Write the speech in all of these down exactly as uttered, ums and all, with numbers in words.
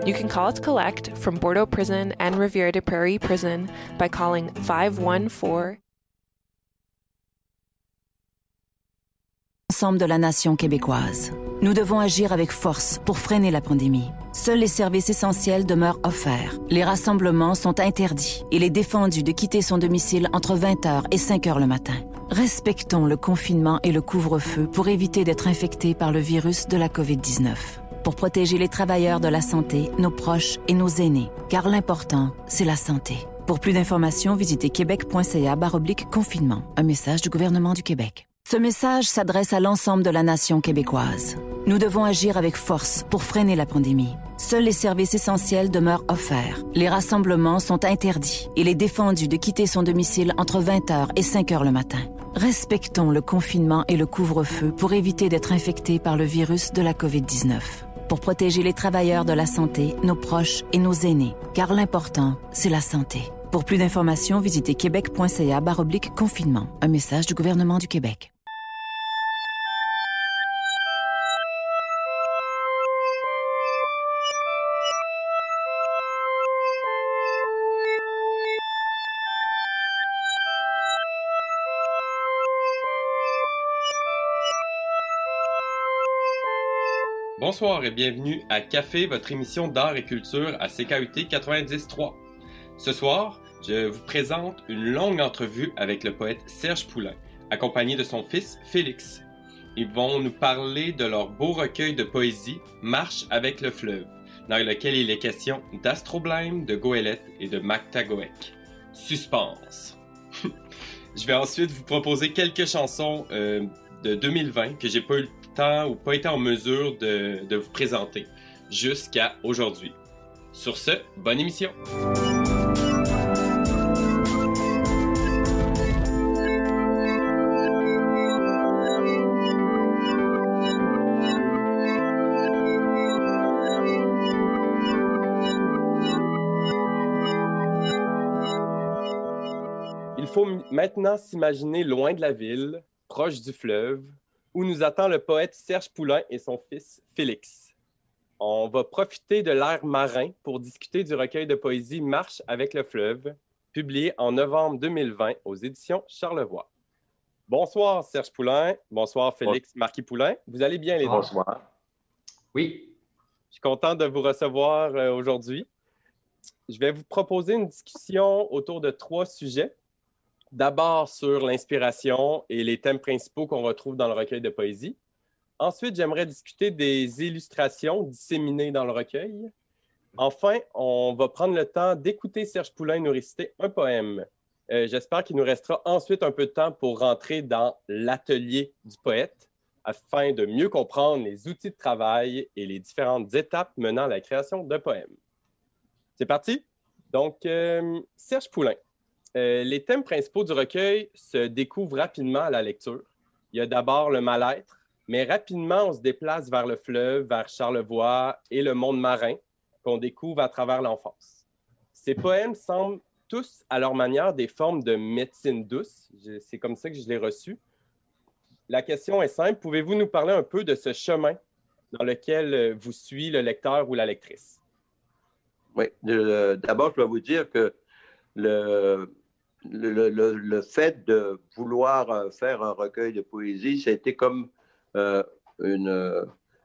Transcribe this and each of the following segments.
You can call to collect from Bordeaux Prison and Rivière des Prairies Prison by calling five one four. Ensemble de la nation québécoise. Nous devons agir avec force pour freiner la pandémie. Seuls les services essentiels demeurent offerts. Les rassemblements sont interdits. Il est défendu de quitter son domicile entre vingt heures et cinq heures le matin. Respectons le confinement et le couvre-feu pour éviter d'être infectés par le virus de la covid dix-neuf. Pour protéger les travailleurs de la santé, nos proches et nos aînés. Car l'important, c'est la santé. Pour plus d'informations, visitez québec.ca barre oblique confinement. Un message du gouvernement du Québec. Ce message s'adresse à l'ensemble de la nation québécoise. Nous devons agir avec force pour freiner la pandémie. Seuls les services essentiels demeurent offerts. Les rassemblements sont interdits. Il est défendu de quitter son domicile entre vingt heures et cinq heures le matin. Respectons le confinement et le couvre-feu pour éviter d'être infectés par le virus de la covid dix-neuf. Pour protéger les travailleurs de la santé, nos proches et nos aînés. Car l'important, c'est la santé. Pour plus d'informations, visitez québec.ca barre oblique confinement. Un message du gouvernement du Québec. Bonsoir et bienvenue à Café, votre émission d'art et culture à C K U T quatre-vingt-dix point trois. Ce soir, je vous présente une longue entrevue avec le poète Serge Poulain, accompagné de son fils Félix. Ils vont nous parler de leur beau recueil de poésie « Marche avec le fleuve », dans lequel il est question d'Astroblème, de Goélette et de Mactagoek. Suspense! Je vais ensuite vous proposer quelques chansons euh, de deux mille vingt que j'ai pas eu le temps ou pas été en mesure de, de vous présenter jusqu'à aujourd'hui. Sur ce, bonne émission! Il faut maintenant s'imaginer loin de la ville, proche du fleuve, où nous attend le poète Serge Poulain et son fils Félix. On va profiter de l'air marin pour discuter du recueil de poésie « Marche avec le fleuve », publié en novembre deux mille vingt aux éditions Charlevoix. Bonsoir Serge Poulain, bonsoir Félix Marquis Poulain. Vous allez bien les deux? Bonsoir. Oui. Je suis content de vous recevoir euh, aujourd'hui. Je vais vous proposer une discussion autour de trois sujets. D'abord sur l'inspiration et les thèmes principaux qu'on retrouve dans le recueil de poésie. Ensuite, j'aimerais discuter des illustrations disséminées dans le recueil. Enfin, on va prendre le temps d'écouter Serge Poulain nous réciter un poème. Euh, j'espère qu'il nous restera ensuite un peu de temps pour rentrer dans l'atelier du poète afin de mieux comprendre les outils de travail et les différentes étapes menant à la création d'un poème. C'est parti? Donc, euh, Serge Poulain. Euh, les thèmes principaux du recueil se découvrent rapidement à la lecture. Il y a d'abord le mal-être, mais rapidement, on se déplace vers le fleuve, vers Charlevoix et le monde marin qu'on découvre à travers l'enfance. Ces poèmes semblent tous, à leur manière, des formes de médecine douce. C'est comme ça que je l'ai reçu. La question est simple. Pouvez-vous nous parler un peu de ce chemin dans lequel vous suit le lecteur ou la lectrice? Oui. Euh, d'abord, je dois vous dire que le... Le, le, le fait de vouloir faire un recueil de poésie, c'était comme euh, une, euh,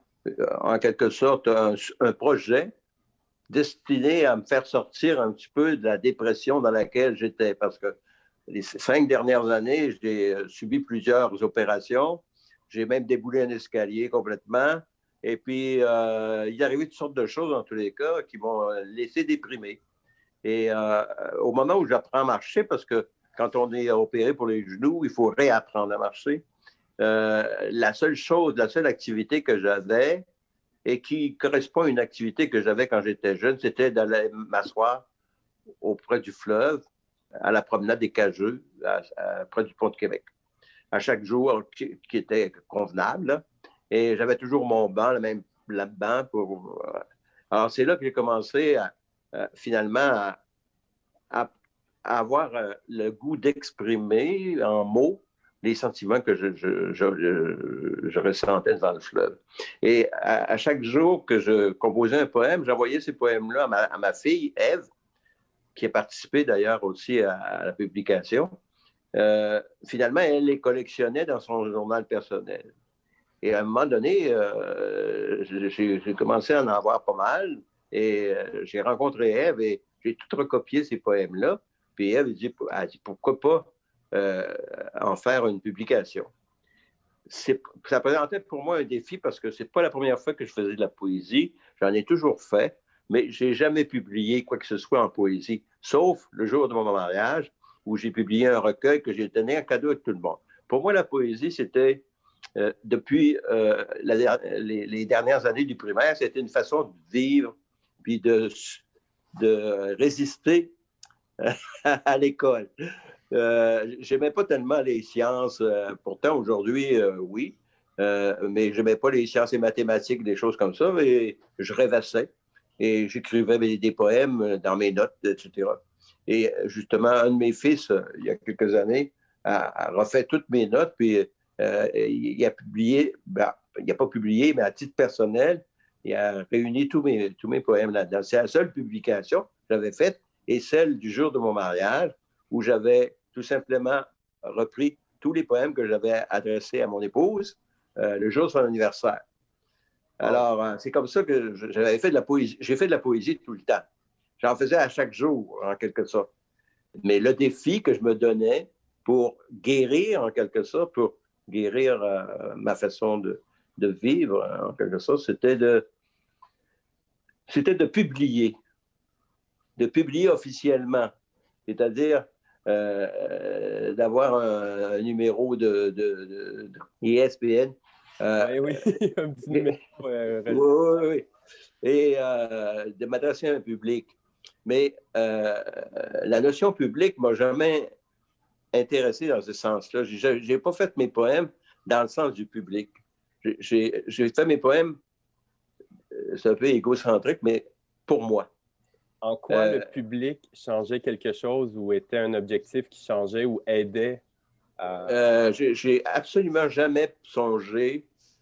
en quelque sorte un, un projet destiné à me faire sortir un petit peu de la dépression dans laquelle j'étais. Parce que les cinq dernières années, j'ai subi plusieurs opérations. J'ai même déboulé un escalier complètement. Et puis, euh, il est arrivé toutes sortes de choses, dans tous les cas, qui m'ont laissé déprimé. Et euh, au moment où j'apprends à marcher, parce que quand on est opéré pour les genoux, il faut réapprendre à marcher, euh, la seule chose, la seule activité que j'avais et qui correspond à une activité que j'avais quand j'étais jeune, c'était d'aller m'asseoir auprès du fleuve, à la promenade des Cageux, à, à, près du pont de Québec, à chaque jour qui, qui était convenable. Là. Et j'avais toujours mon banc, le même banc. Pour... Alors, c'est là que j'ai commencé à Euh, finalement à, à, à avoir euh, le goût d'exprimer en mots les sentiments que je, je, je, je, je ressentais devant le fleuve. Et à, à chaque jour que je composais un poème, j'envoyais ces poèmes-là à ma, à ma fille, Ève, qui a participé d'ailleurs aussi à, à la publication. Euh, finalement, elle les collectionnait dans son journal personnel. Et à un moment donné, euh, j'ai, j'ai commencé à en avoir pas mal. Et euh, j'ai rencontré Ève et j'ai tout recopié ces poèmes-là. Puis Ève dit, elle dit pourquoi pas euh, en faire une publication. C'est, ça présentait pour moi un défi parce que c'est pas la première fois que je faisais de la poésie. J'en ai toujours fait, mais j'ai jamais publié quoi que ce soit en poésie, sauf le jour de mon mariage où j'ai publié un recueil que j'ai donné en cadeau à tout le monde. Pour moi, la poésie, c'était euh, depuis euh, la, les, les dernières années du primaire, c'était une façon de vivre puis de, de résister à l'école. Euh, j'aimais pas tellement les sciences. Euh, pourtant, aujourd'hui, euh, oui. Euh, mais j'aimais pas les sciences et mathématiques, des choses comme ça. Et je rêvassais. Et j'écrivais des, des poèmes dans mes notes, et cetera. Et justement, un de mes fils, il y a quelques années, a, a refait toutes mes notes. Puis euh, il a publié, ben, il n'a pas publié, mais à titre personnel, il a réuni tous mes, tous mes poèmes là-dedans. C'est la seule publication que j'avais faite et celle du jour de mon mariage, où j'avais tout simplement repris tous les poèmes que j'avais adressés à mon épouse euh, le jour de son anniversaire. Alors, euh, c'est comme ça que j'avais fait de la poésie. J'ai fait de la poésie tout le temps. J'en faisais à chaque jour, en quelque sorte. Mais le défi que je me donnais pour guérir, en quelque sorte, pour guérir euh, ma façon de, de vivre, en quelque sorte, c'était de, c'était de publier. De publier officiellement. C'est-à-dire euh, d'avoir un, un numéro de, de, de, de E S P N. Euh, oui, oui, un petit numéro. Euh, oui, oui, oui. Et euh, de m'adresser à un public. Mais euh, la notion publique ne m'a jamais intéressé dans ce sens-là. Je n'ai pas fait mes poèmes dans le sens du public. J'ai, j'ai fait mes poèmes, c'est un peu égocentrique, mais pour moi. En quoi euh, le public changeait quelque chose ou était un objectif qui changeait ou aidait à... Euh, j'ai, j'ai absolument jamais songé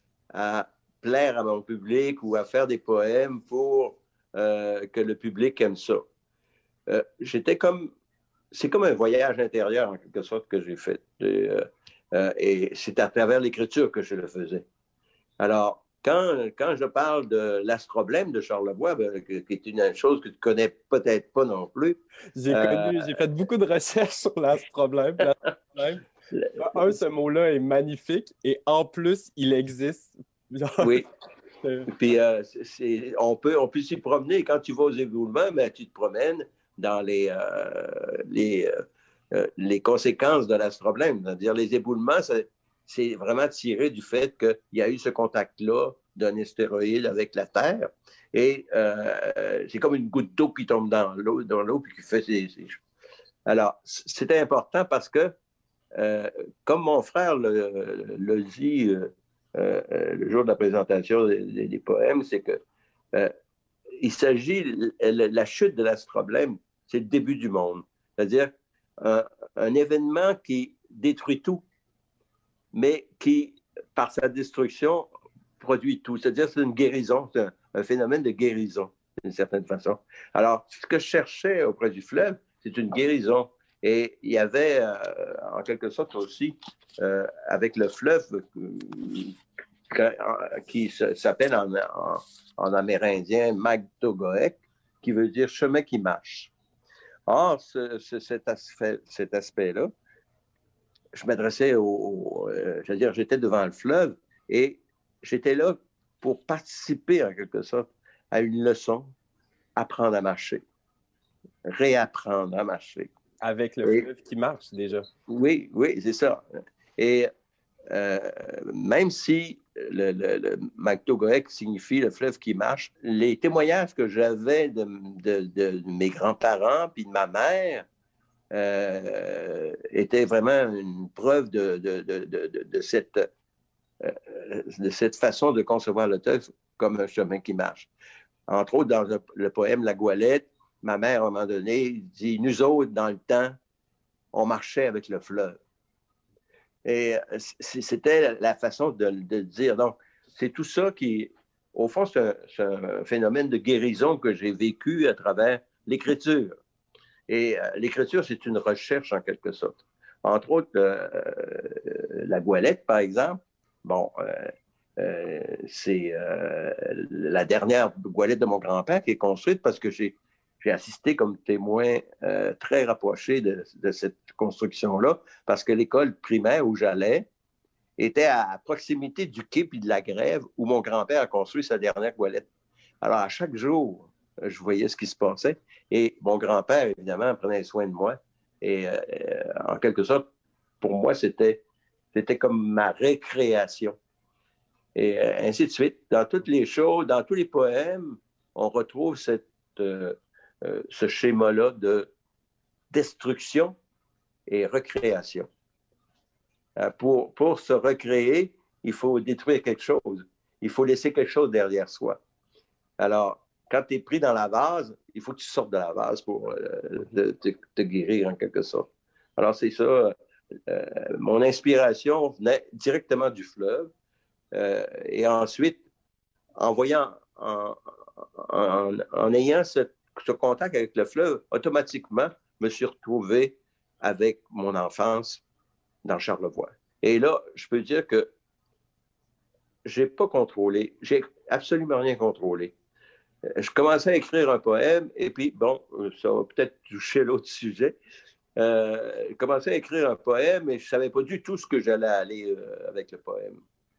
à plaire à mon public ou à faire des poèmes pour euh, que le public aime ça. Euh, j'étais comme... C'est comme un voyage intérieur, en quelque sorte, que j'ai fait. Et, euh, euh, et c'est à travers l'écriture que je le faisais. Alors, Quand, quand je parle de l'astroblème de Charlevoix, ben, qui est une chose que tu ne connais peut-être pas non plus. J'ai euh... connu, j'ai fait beaucoup de recherches sur l'astroblème. l'astroblème. Un, ce mot-là est magnifique et en plus, il existe. Genre... Oui. Puis, euh, c'est, on, peut, on peut s'y promener. Quand tu vas aux éboulements, ben, tu te promènes dans les, euh, les, euh, les conséquences de l'astroblème. C'est-à-dire, les éboulements, c'est, c'est vraiment tiré du fait qu'il y a eu ce contact-là d'un astéroïde avec la Terre. Et euh, c'est comme une goutte d'eau qui tombe dans l'eau, dans l'eau puis qui fait ses, ses... Alors, c'était important parce que, euh, comme mon frère le, le dit euh, euh, le jour de la présentation des, des poèmes, c'est que euh, il s'agit, la chute de l'astroblème, c'est le début du monde. C'est-à-dire un, un événement qui détruit tout, mais qui, par sa destruction, produit tout. C'est-à-dire c'est une guérison, c'est un, un phénomène de guérison, d'une certaine façon. Alors, ce que je cherchais auprès du fleuve, c'est une guérison. Et il y avait, euh, en quelque sorte aussi, euh, avec le fleuve, euh, qui s'appelle en, en, en amérindien Magtogoek, qui veut dire chemin qui marche. Or, ce, ce, cet, aspect, cet aspect-là, je m'adressais au, au euh, je veux dire, j'étais devant le fleuve et j'étais là pour participer en quelque sorte à une leçon, apprendre à marcher, réapprendre à marcher. Avec le et, fleuve qui marche déjà. Oui, oui, c'est ça. Et euh, même si le, le, le Magtogoek signifie le fleuve qui marche, les témoignages que j'avais de, de, de mes grands-parents puis de ma mère Euh, était vraiment une preuve de, de, de, de, de, cette, euh, de cette façon de concevoir le texte comme un chemin qui marche. Entre autres, dans le, le poème La Goélette, ma mère, à un moment donné, dit « Nous autres, dans le temps, on marchait avec le fleuve. » Et c'était la façon de, de le dire. Donc, c'est tout ça qui, au fond, c'est un, c'est un phénomène de guérison que j'ai vécu à travers l'écriture. Et euh, l'écriture, c'est une recherche en quelque sorte. Entre autres, euh, la Goélette, par exemple, bon, euh, euh, c'est euh, la dernière Goélette de mon grand-père qui est construite parce que j'ai, j'ai assisté comme témoin euh, très rapproché de, de cette construction-là, parce que l'école primaire où j'allais était à proximité du quai puis de la grève où mon grand-père a construit sa dernière Goélette. Alors, à chaque jour, je voyais ce qui se passait. Et mon grand-père, évidemment, prenait soin de moi. Et euh, en quelque sorte, pour moi, c'était, c'était comme ma récréation. Et euh, ainsi de suite. Dans toutes les choses, dans tous les poèmes, on retrouve cette, euh, euh, ce schéma-là de destruction et recréation. Euh, pour, pour se recréer, il faut détruire quelque chose. Il faut laisser quelque chose derrière soi. Alors, quand tu es pris dans la vase, il faut que tu sortes de la vase pour euh, te, te guérir en quelque sorte. Alors, c'est ça. Euh, mon inspiration venait directement du fleuve. Euh, et ensuite, en voyant, en, en, en ayant ce, ce contact avec le fleuve, automatiquement, je me suis retrouvé avec mon enfance dans Charlevoix. Et là, je peux dire que je n'ai pas contrôlé, j'ai absolument rien contrôlé. Je commençais à écrire un poème, et puis, bon, ça va peut-être toucher l'autre sujet. Euh, je commençais à écrire un poème, et je ne savais pas du tout ce que j'allais aller euh, avec le poème.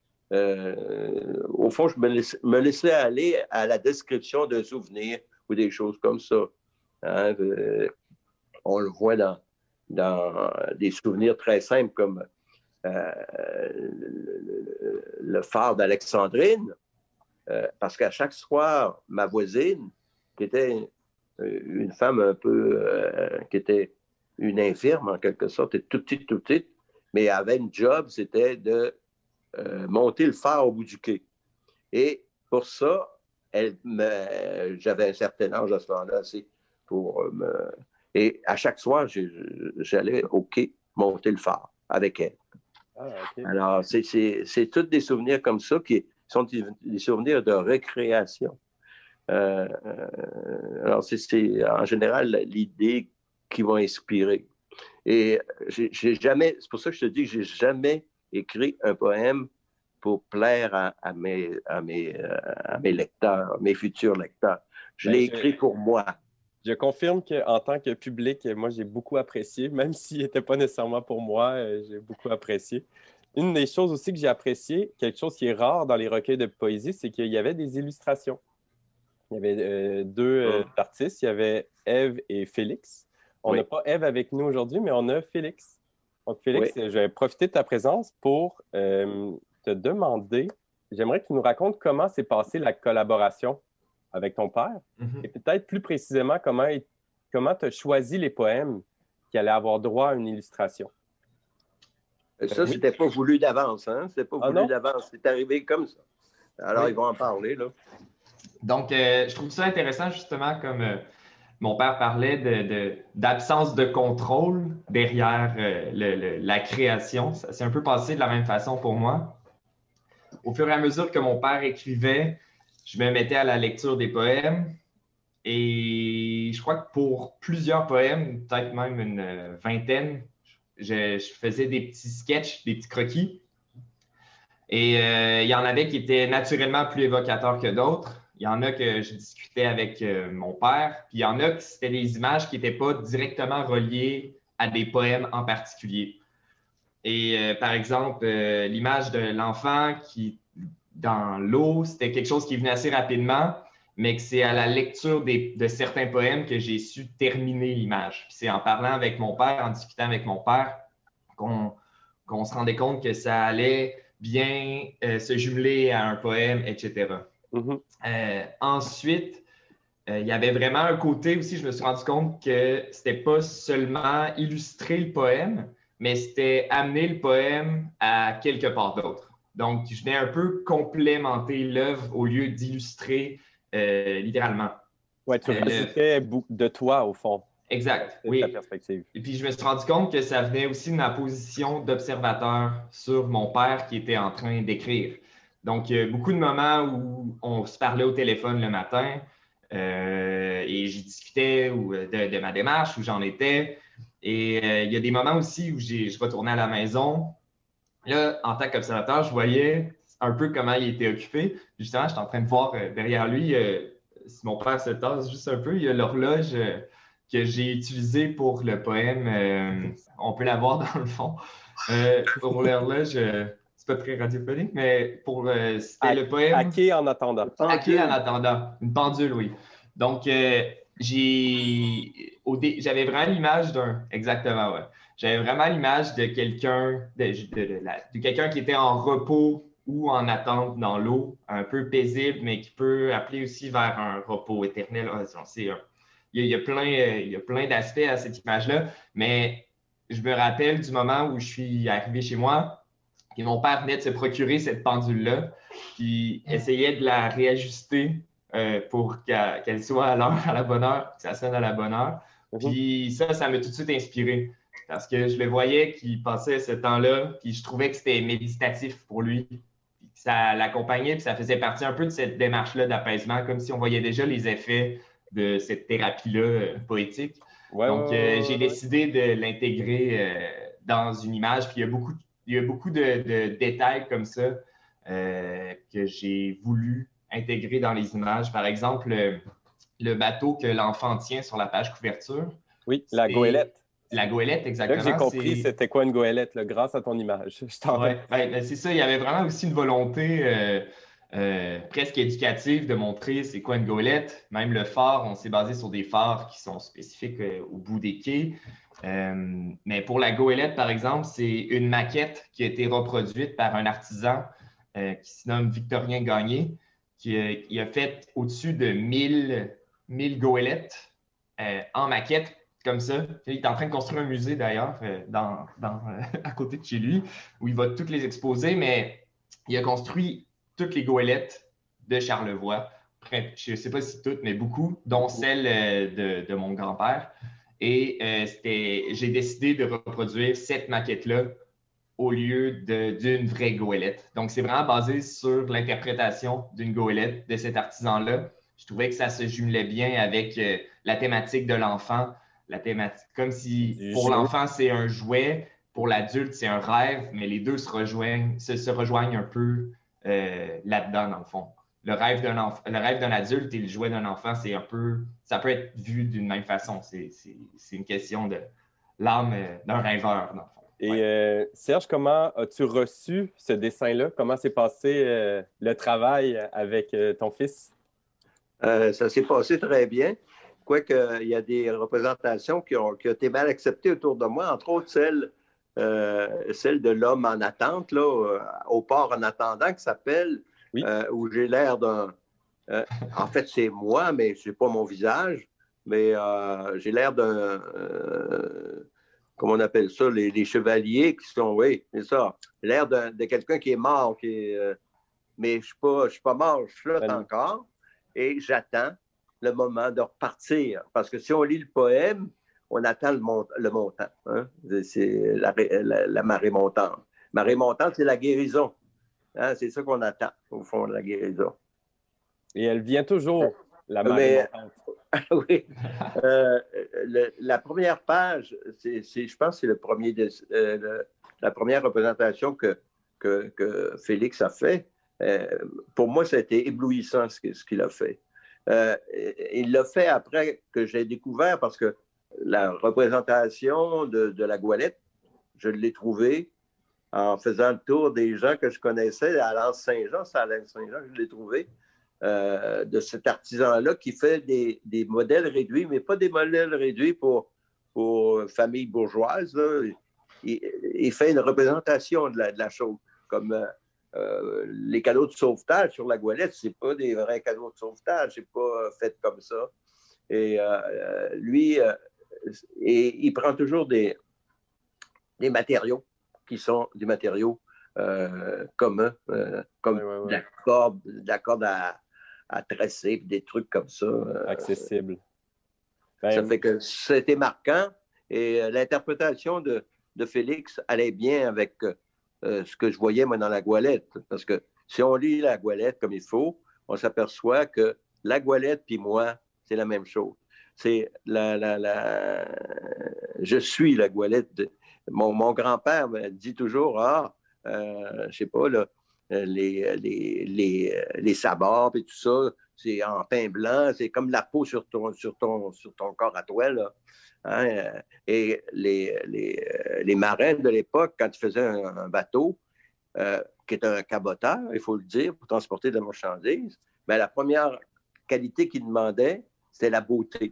Euh, au fond, je me laissais, me laissais aller à la description d'un souvenir ou des choses comme ça. Hein? Euh, on le voit dans, dans des souvenirs très simples comme euh, le, le, le phare d'Alexandrine. Euh, parce qu'à chaque soir, ma voisine, qui était une femme un peu, euh, qui était une infirme en quelque sorte, était toute petite, toute petite, mais avait une job, c'était de euh, monter le phare au bout du quai. Et pour ça, elle me, j'avais un certain âge à ce moment-là, c'est pour me... Et à chaque soir, j'allais au quai monter le phare avec elle. Ah, okay. Alors, c'est, c'est, c'est tous des souvenirs comme ça qui sont des souvenirs de récréation. Euh, alors, c'est, c'est en général l'idée qui m'a inspiré. Et j'ai, j'ai jamais, c'est pour ça que je te dis que j'ai jamais écrit un poème pour plaire à, à, mes, à, mes, à mes lecteurs, mes futurs lecteurs. Je ben, l'ai écrit je, pour moi. Je confirme qu'en tant que public, moi, j'ai beaucoup apprécié, même s'il n'était pas nécessairement pour moi, j'ai beaucoup apprécié. Une des choses aussi que j'ai apprécié, quelque chose qui est rare dans les recueils de poésie, c'est qu'il y avait des illustrations. Il y avait euh, deux euh, artistes, il y avait Ève et Félix. On n'a oui. pas Ève avec nous aujourd'hui, mais on a Félix. Donc, Félix, oui. je vais profiter de ta présence pour euh, te demander, j'aimerais que tu nous racontes comment s'est passée la collaboration avec ton père, mm-hmm. et peut-être plus précisément comment comment tu as choisi les poèmes qui allaient avoir droit à une illustration. Ça, oui. c'était pas voulu d'avance, hein? C'était pas ah voulu non? d'avance, c'est arrivé comme ça. Alors, oui. ils vont en parler, là. Donc, euh, je trouve ça intéressant, justement, comme euh, mon père parlait de, de, d'absence de contrôle derrière euh, le, le, la création. Ça s'est un peu passé de la même façon pour moi. Au fur et à mesure que mon père écrivait, je me mettais à la lecture des poèmes. Et je crois que pour plusieurs poèmes, peut-être même une vingtaine, je, je faisais des petits sketchs, des petits croquis. Et euh, il y en avait qui étaient naturellement plus évocateurs que d'autres. Il y en a que je discutais avec euh, mon père. Puis il y en a que c'était des images qui n'étaient pas directement reliées à des poèmes en particulier. Et euh, par exemple, euh, l'image de l'enfant qui, dans l'eau, c'était quelque chose qui venait assez rapidement, mais que c'est à la lecture des, de certains poèmes que j'ai su terminer l'image. Puis c'est en parlant avec mon père, en discutant avec mon père, qu'on, qu'on se rendait compte que ça allait bien euh, se jumeler à un poème, et cetera. Mm-hmm. Euh, ensuite, euh, il y avait vraiment un côté aussi, je me suis rendu compte que c'était pas seulement illustrer le poème, mais c'était amener le poème à quelque part d'autre. Donc, je venais un peu complémenter l'œuvre au lieu d'illustrer euh, littéralement. Oui, tu rajoutais euh, de toi, au fond. Exact, oui. Ta perspective. Et puis, je me suis rendu compte que ça venait aussi de ma position d'observateur sur mon père qui était en train d'écrire. Donc, il y a beaucoup de moments où on se parlait au téléphone le matin euh, et je discutais de, de ma démarche, où j'en étais. Et euh, il y a des moments aussi où j'ai, je retournais à la maison. Là, en tant qu'observateur, je voyais un peu comment il était occupé. Justement, j'étais en train de voir euh, derrière lui, euh, si mon père se tasse juste un peu, il y a l'horloge euh, que j'ai utilisée pour le poème. Euh, on peut la voir dans le fond. Euh, pour l'horloge, euh, c'est pas très radiophonique, mais pour euh, c'était à, le poème. À quai en attendant. À quai en attendant. Une pendule, oui. Donc, euh, j'ai au dé... j'avais vraiment l'image d'un. Exactement, ouais. J'avais vraiment l'image de quelqu'un de, de, de, de quelqu'un qui était en repos ou en attente dans l'eau, un peu paisible, mais qui peut appeler aussi vers un repos éternel. C'est un... il, y a, il y a plein, il y a plein d'aspects à cette image-là, mais je me rappelle du moment où je suis arrivé chez moi et mon père venait de se procurer cette pendule-là, puis essayait de la réajuster euh, pour qu'elle, qu'elle soit à l'heure, à la bonne heure, que ça sonne à la bonne heure. Puis ça, ça m'a tout de suite inspiré. Parce que je le voyais qu'il passait ce temps-là, puis je trouvais que c'était méditatif pour lui. Ça l'accompagnait, puis ça faisait partie un peu de cette démarche-là d'apaisement, comme si on voyait déjà les effets de cette thérapie-là euh, poétique. Ouais, Donc, ouais, ouais, euh, j'ai ouais. décidé de l'intégrer euh, dans une image, puis il y a beaucoup, il y a beaucoup de, de détails comme ça euh, que j'ai voulu intégrer dans les images. Par exemple, le, le bateau que l'enfant tient sur la page couverture. Oui, la goélette. La goélette, exactement. Là que j'ai compris, c'est... c'était quoi une goélette, là, grâce à ton image. Je t'en ouais, ben, ben, c'est ça. Il y avait vraiment aussi une volonté euh, euh, presque éducative de montrer c'est quoi une goélette. Même le phare, on s'est basé sur des phares qui sont spécifiques euh, au bout des quais. Euh, mais pour la goélette, par exemple, c'est une maquette qui a été reproduite par un artisan euh, qui se nomme Victorien Gagné, qui, euh, qui a fait au-dessus de mille, mille goélettes euh, en maquette. Comme ça. Il est en train de construire un musée, d'ailleurs, euh, dans, dans, euh, à côté de chez lui, où il va toutes les exposer, mais il a construit toutes les goélettes de Charlevoix. Je ne sais pas si toutes, mais beaucoup, dont celle euh, de, de mon grand-père. Et euh, c'était, j'ai décidé de reproduire cette maquette-là au lieu de, d'une vraie goélette. Donc, c'est vraiment basé sur l'interprétation d'une goélette de cet artisan-là. Je trouvais que ça se jumelait bien avec euh, la thématique de l'enfant. La thématique, comme si pour l'enfant, c'est un jouet, pour l'adulte, c'est un rêve, mais les deux se rejoignent, se, se rejoignent un peu euh, là-dedans, dans le fond. Le rêve d'un enf- le rêve d'un adulte et le jouet d'un enfant, c'est un peu, ça peut être vu d'une même façon. C'est, c'est, c'est une question de l'âme d'un rêveur, dans le fond. Et ouais. euh, Serge, comment as-tu reçu ce dessin-là? Comment s'est passé euh, le travail avec euh, ton fils? Euh, ça s'est passé très bien. Quoique, il y a des représentations qui ont, qui ont été mal acceptées autour de moi, entre autres celle, euh, celle de l'homme en attente, là, au port en attendant, qui s'appelle, oui. euh, où j'ai l'air d'un... Euh, en fait, c'est moi, mais ce n'est pas mon visage, mais euh, j'ai l'air d'un... Euh, comment on appelle ça? Les, les chevaliers qui sont... Oui, c'est ça. L'air d'un, de quelqu'un qui est mort, qui est, euh, mais je ne suis pas, je suis pas mort, je flotte ben, encore, et j'attends le moment de repartir. Parce que si on lit le poème, on attend le, mont- le montant. Hein? C'est la, la, la marée montante. Marée montante, c'est la guérison. Hein? C'est ça qu'on attend, au fond, la guérison. Et elle vient toujours, la marée Mais, montante. Oui. Euh, le, la première page, c'est, c'est, je pense que c'est le premier de, euh, le, la première représentation que, que, que Félix a fait. Euh, pour moi, ça a été éblouissant ce, ce qu'il a fait. Euh, il l'a fait après que j'ai découvert parce que la représentation de, de la goélette, je l'ai trouvée en faisant le tour des gens que je connaissais à l'Anse Saint-Jean, c'est à l'Anse Saint-Jean que je l'ai trouvé, euh, de cet artisan-là qui fait des, des modèles réduits, mais pas des modèles réduits pour, pour famille bourgeoise. Là. Il, il fait une représentation de la, de la chose, comme... Euh, Euh, les canaux de sauvetage sur la goélette, ce n'est pas des vrais canaux de sauvetage, ce n'est pas fait comme ça. Et euh, lui, euh, et il prend toujours des, des matériaux qui sont des matériaux euh, communs, euh, comme ouais, ouais, ouais. de la corde, de la corde à, à tresser, des trucs comme ça. Accessible. Ben, ça fait que c'était marquant et euh, l'interprétation de, de Félix allait bien avec euh, ce que je voyais, moi, dans la Goélette. Parce que si on lit la Goélette comme il faut, on s'aperçoit que la Goélette puis moi, c'est la même chose. C'est la, la, la... Je suis la Goélette. De... Mon, mon grand-père me dit toujours, ah, euh, je sais pas, là, les, les, les, les sabords et tout ça, c'est en pain blanc, c'est comme la peau sur ton, sur ton, sur ton corps à toi, là. Hein? Et les, les, les marins de l'époque, quand ils faisaient un, un bateau, euh, qui est un caboteur, il faut le dire, pour transporter de la marchandise, mais la première qualité qu'ils demandaient, c'était la beauté.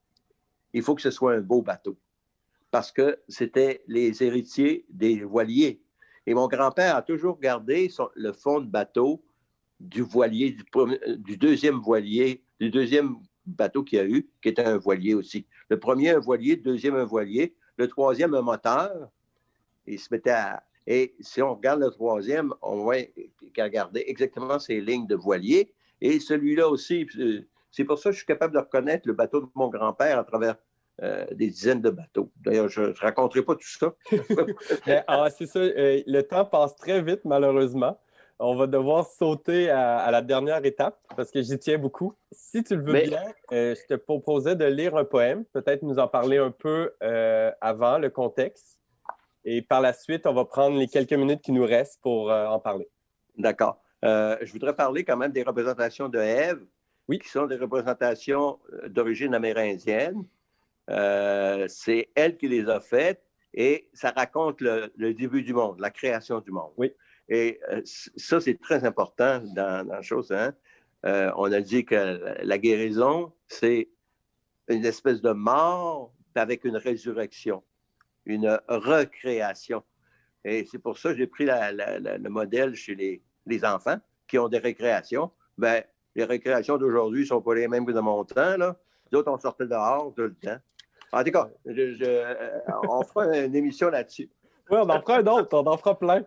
Il faut que ce soit un beau bateau, parce que c'était les héritiers des voiliers. Et mon grand-père a toujours gardé son, le fond de bateau du voilier, du, premier, du deuxième voilier, du deuxième bateau qu'il y a eu, qui était un voilier aussi. Le premier, un voilier, le deuxième, un voilier, le troisième, un moteur. Il se mettait à... Et si on regarde le troisième, on voit qu'il a gardé exactement ces lignes de voilier. Et celui-là aussi, c'est pour ça que je suis capable de reconnaître le bateau de mon grand-père à travers euh, des dizaines de bateaux. D'ailleurs, je ne raconterai pas tout ça. Mais, ah, c'est ça, euh, le temps passe très vite, malheureusement. On va devoir sauter à, à la dernière étape parce que j'y tiens beaucoup. Si tu le veux Mais... bien, euh, je te proposais de lire un poème, peut-être nous en parler un peu euh, avant, le contexte. Et par la suite, on va prendre les quelques minutes qui nous restent pour euh, en parler. D'accord. Euh, je voudrais parler quand même des représentations de Ève, oui. qui sont des représentations d'origine amérindienne. Euh, c'est elle qui les a faites et ça raconte le, le début du monde, la création du monde. Oui. Et euh, ça, c'est très important dans, dans la chose. Hein? Euh, on a dit que la, la guérison, c'est une espèce de mort avec une résurrection, une recréation. Et c'est pour ça que j'ai pris la, la, la, le modèle chez les, les enfants qui ont des récréations. Bien, les récréations d'aujourd'hui ne sont pas les mêmes que de mon temps. Là. D'autres, on sortait dehors tout le temps. En tout cas, je, je, euh, on fera une émission là-dessus. Oui, on en fera un autre, on en fera plein.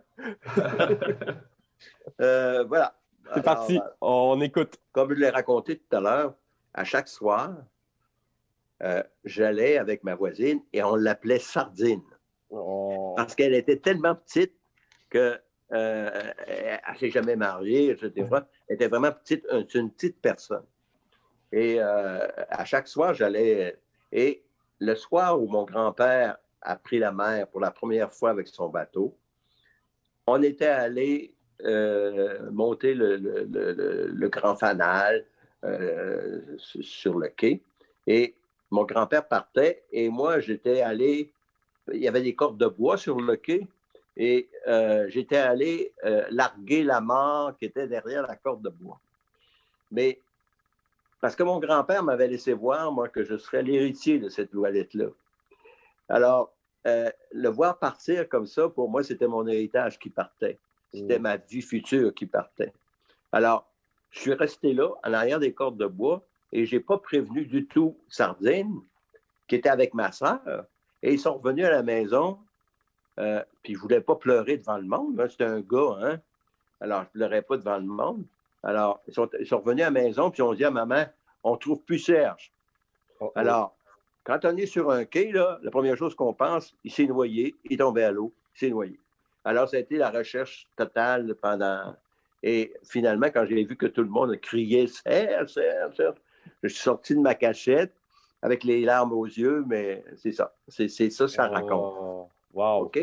euh, voilà. C'est Alors, parti, on écoute. Comme je l'ai raconté tout à l'heure, à chaque soir, euh, j'allais avec ma voisine et on l'appelait Sardine. Oh. Parce qu'elle était tellement petite que euh, elle ne s'est jamais mariée, et cetera. Elle était vraiment petite, une petite personne. Et euh, à chaque soir, j'allais... Et le soir où mon grand-père a pris la mer pour la première fois avec son bateau, on était allé euh, monter le, le, le, le grand fanal euh, sur le quai. Et mon grand-père partait et moi, j'étais allé... Il y avait des cordes de bois sur le quai et euh, j'étais allé euh, larguer la mare qui était derrière la corde de bois. Mais parce que mon grand-père m'avait laissé voir, moi, que je serais l'héritier de cette Goélette-là. Alors, euh, le voir partir comme ça, pour moi, c'était mon héritage qui partait. C'était mmh. ma vie future qui partait. Alors, je suis resté là, en arrière des cordes de bois, et je n'ai pas prévenu du tout Sardine, qui était avec ma sœur. Et ils sont revenus à la maison, euh, puis ils ne voulaient pas pleurer devant le monde. Hein, c'était un gars, hein? Alors, je ne pleurais pas devant le monde. Alors, ils sont, ils sont revenus à la maison, puis ils ont dit à maman, on ne trouve plus Serge. Oh, oh. Alors, quand on est sur un quai, là, la première chose qu'on pense, il s'est noyé, il est tombé à l'eau, il s'est noyé. Alors, ça a été la recherche totale pendant... Et finalement, quand j'ai vu que tout le monde criait « Serge, Serge, Serge », je suis sorti de ma cachette avec les larmes aux yeux, mais c'est ça. C'est, c'est ça, ça raconte. Oh, wow. OK?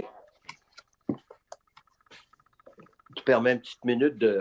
Tu permets une petite minute de...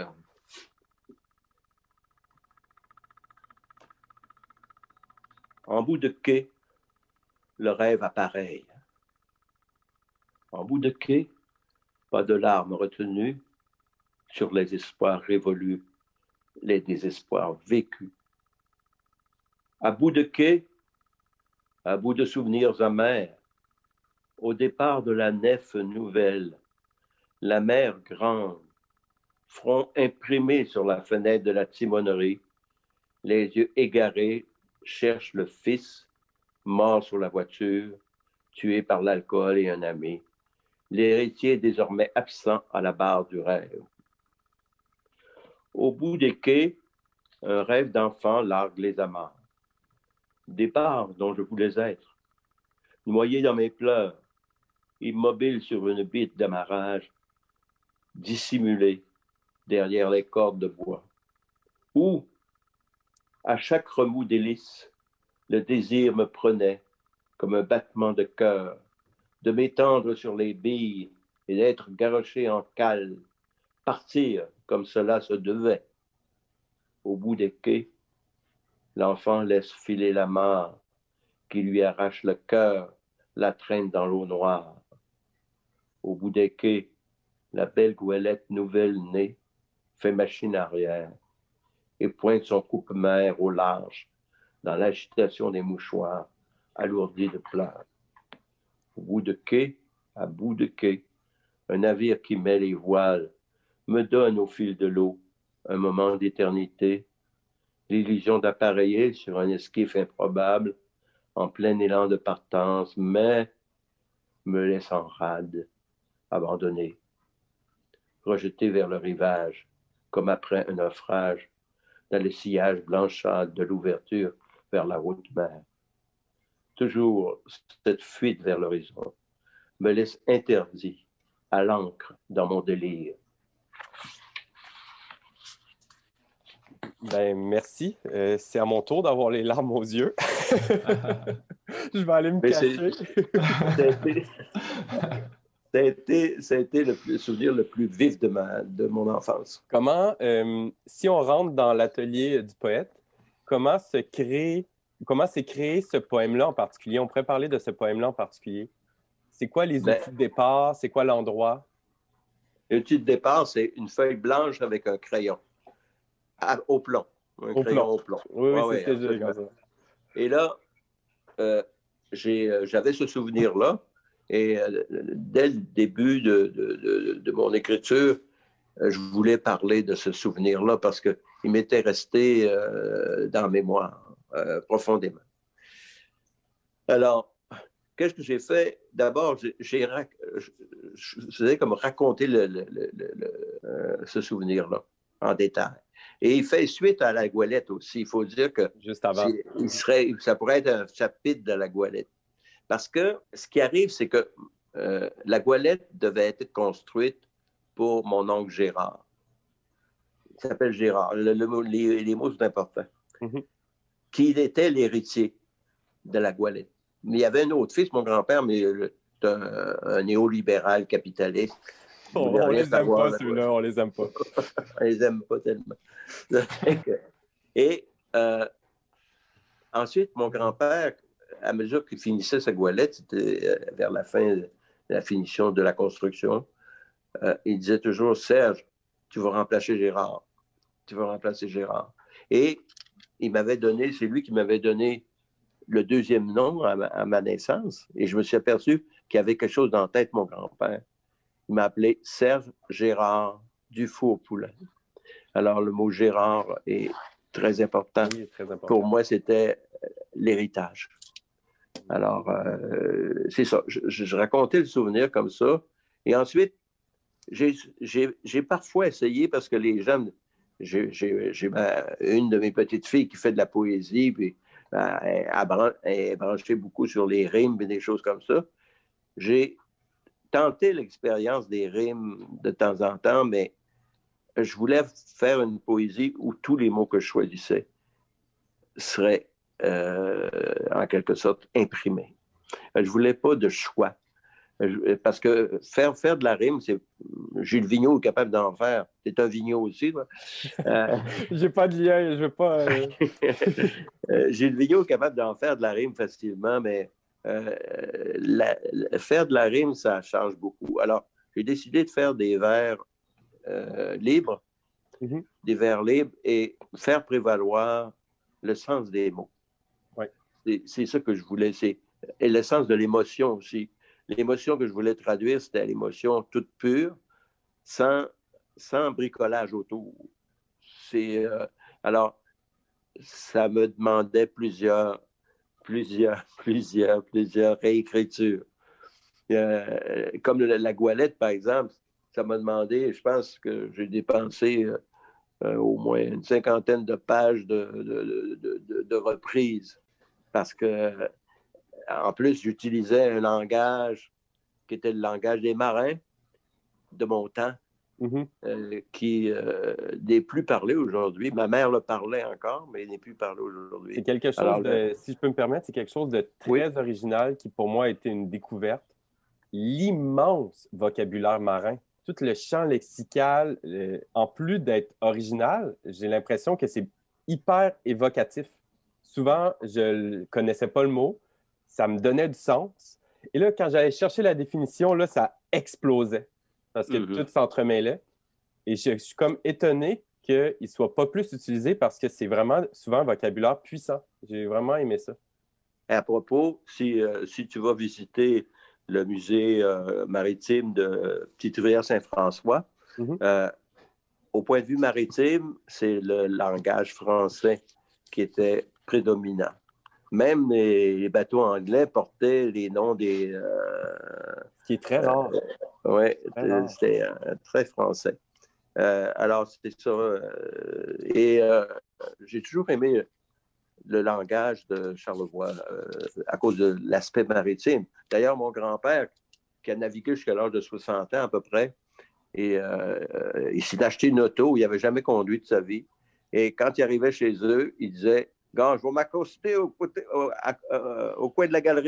En bout de quai, le rêve appareille. En bout de quai, pas de larmes retenues sur les espoirs révolus, les désespoirs vécus. À bout de quai, à bout de souvenirs amers, au départ de la nef nouvelle, la mer grande, front imprimé sur la fenêtre de la timonerie, les yeux égarés, cherche le fils, mort sur la voiture, tué par l'alcool et un ami, l'héritier désormais absent à la barre du rêve. Au bout des quais, un rêve d'enfant largue les amarres. départ dont je voulais être, noyé dans mes pleurs, immobile sur une bite d'amarrage, dissimulé derrière les cordes de bois, où, à chaque remous d'hélice, le désir me prenait comme un battement de cœur, de m'étendre sur les billes et d'être garoché en cale, partir comme cela se devait. Au bout des quais, l'enfant laisse filer la mare qui lui arrache le cœur, la traîne dans l'eau noire. Au bout des quais, la belle goélette nouvelle née fait machine arrière et pointe son coupe-mer au large dans l'agitation des mouchoirs alourdis de pleurs. Au bout de quai, à bout de quai, un navire qui met les voiles me donne au fil de l'eau un moment d'éternité, l'illusion d'appareiller sur un esquif improbable, en plein élan de partance, mais me laisse en rade, abandonné, rejeté vers le rivage, comme après un naufrage, dans le sillage blanchâtre de l'ouverture vers la haute mer. Toujours cette fuite vers l'horizon me laisse interdit à l'encre dans mon délire. Ben, merci. Euh, c'est à mon tour d'avoir les larmes aux yeux. Je vais aller me Mais cacher. Ça a été, ça a été, ça a été le, plus, le souvenir le plus vif de, ma, de mon enfance. Comment, euh, si on rentre dans l'atelier du poète, comment se crée, comment s'est créé ce poème-là en particulier? On pourrait parler de ce poème-là en particulier. C'est quoi les Ben, outils de départ? C'est quoi l'endroit? L'outil de départ, c'est une feuille blanche avec un crayon à, au plomb. Un Au crayon plomb. au plomb. Oui, oui, Ah, c'est ouais, ce que j'ai comme ça. Et là, euh, j'ai, j'avais ce souvenir-là. Et euh, dès le début de, de, de, de mon écriture, euh, je voulais parler de ce souvenir-là parce qu'il m'était resté euh, dans la mémoire euh, profondément. Alors, qu'est-ce que j'ai fait? D'abord, j'ai, j'ai je, je faisais comme raconter le, le, le, le, euh, ce souvenir-là en détail. Et il fait suite à la goélette aussi. Il faut dire que Juste avant. il serait, ça pourrait être un chapitre de la goélette. Parce que ce qui arrive, c'est que euh, la goélette devait être construite pour mon oncle Gérard. Il s'appelle Gérard. Le, le, les, les mots sont importants. Mm-hmm. Qui était l'héritier de la goélette. Mais il y avait un autre fils, mon grand-père, mais c'est un, un néolibéral capitaliste. Oh, on les aime pas, ceux-là, on les aime pas. On les aime pas tellement. Et euh, ensuite, mon grand-père, à mesure qu'il finissait sa goélette, c'était vers la fin de la finition de la construction, euh, il disait toujours, Serge, tu vas remplacer Gérard. Tu vas remplacer Gérard. Et il m'avait donné, c'est lui qui m'avait donné le deuxième nom à ma, à ma naissance. Et je me suis aperçu qu'il y avait quelque chose dans la tête, mon grand-père. Il m'a appelé Serge Gérard Dufour-Poulain. Alors, le mot Gérard est très important. Oui, très important. Pour moi, c'était l'héritage. Alors, euh, c'est ça. Je, je racontais le souvenir comme ça. Et ensuite, j'ai, j'ai, j'ai parfois essayé, parce que les gens... J'ai, j'ai, j'ai ma, une de mes petites filles qui fait de la poésie, puis euh, elle, elle est branchée beaucoup sur les rimes et des choses comme ça. J'ai tenté l'expérience des rimes de temps en temps, mais je voulais faire une poésie où tous les mots que je choisissais seraient euh, en quelque sorte imprimés. Je ne voulais pas de choix. Parce que faire, faire de la rime, c'est Gilles Vigneault est capable d'en faire. C'est un Vigneault aussi, toi. Euh... J'ai pas de lien, je veux pas. Euh... Gilles Vigneault est capable d'en faire de la rime facilement, mais euh, la, la, faire de la rime, ça change beaucoup. Alors, j'ai décidé de faire des vers euh, libres, mm-hmm. des vers libres, et faire prévaloir le sens des mots. Ouais. C'est, c'est ça que je voulais, c'est et le sens de l'émotion aussi. L'émotion que je voulais traduire, c'était l'émotion toute pure, sans, sans bricolage autour. C'est, euh, alors, ça me demandait plusieurs, plusieurs, plusieurs, plusieurs réécritures. Euh, comme la, la goélette, par exemple, ça m'a demandé, je pense que j'ai dépensé euh, au moins une cinquantaine de pages de, de, de, de, de reprises parce que, en plus, j'utilisais un langage qui était le langage des marins de mon temps, mm-hmm. euh, qui euh, n'est plus parlé aujourd'hui. Ma mère le parlait encore, mais il n'est plus parlé aujourd'hui. C'est quelque chose, Alors, de, le... si je peux me permettre, c'est quelque chose de très oui. original qui, pour moi, a été une découverte. L'immense vocabulaire marin, tout le champ lexical, euh, en plus d'être original, j'ai l'impression que c'est hyper évocatif. Souvent, je ne connaissais pas le mot, ça me donnait du sens. Et là, quand j'allais chercher la définition, là, ça explosait parce que mm-hmm. tout s'entremêlait. Et je, je suis comme étonné qu'il ne soit pas plus utilisé parce que c'est vraiment souvent un vocabulaire puissant. J'ai vraiment aimé ça. À propos, si, euh, si tu vas visiter le musée euh, maritime de Petite-Rivière-Saint-François, mm-hmm. euh, au point de vue maritime, c'est le langage français qui était prédominant. Même les, les bateaux anglais portaient les noms des... Euh, Ce qui est très rare. Euh, oui, c'était euh, très français. Euh, alors, c'est ça. Euh, et euh, j'ai toujours aimé le langage de Charlevoix euh, à cause de l'aspect maritime. D'ailleurs, mon grand-père, qui a navigué jusqu'à l'âge de soixante ans à peu près, et euh, il s'est acheté une auto, il n'avait jamais conduit de sa vie. Et quand il arrivait chez eux, il disait « Gars, je vais m'accoster au, au, au, au coin de la galerie. »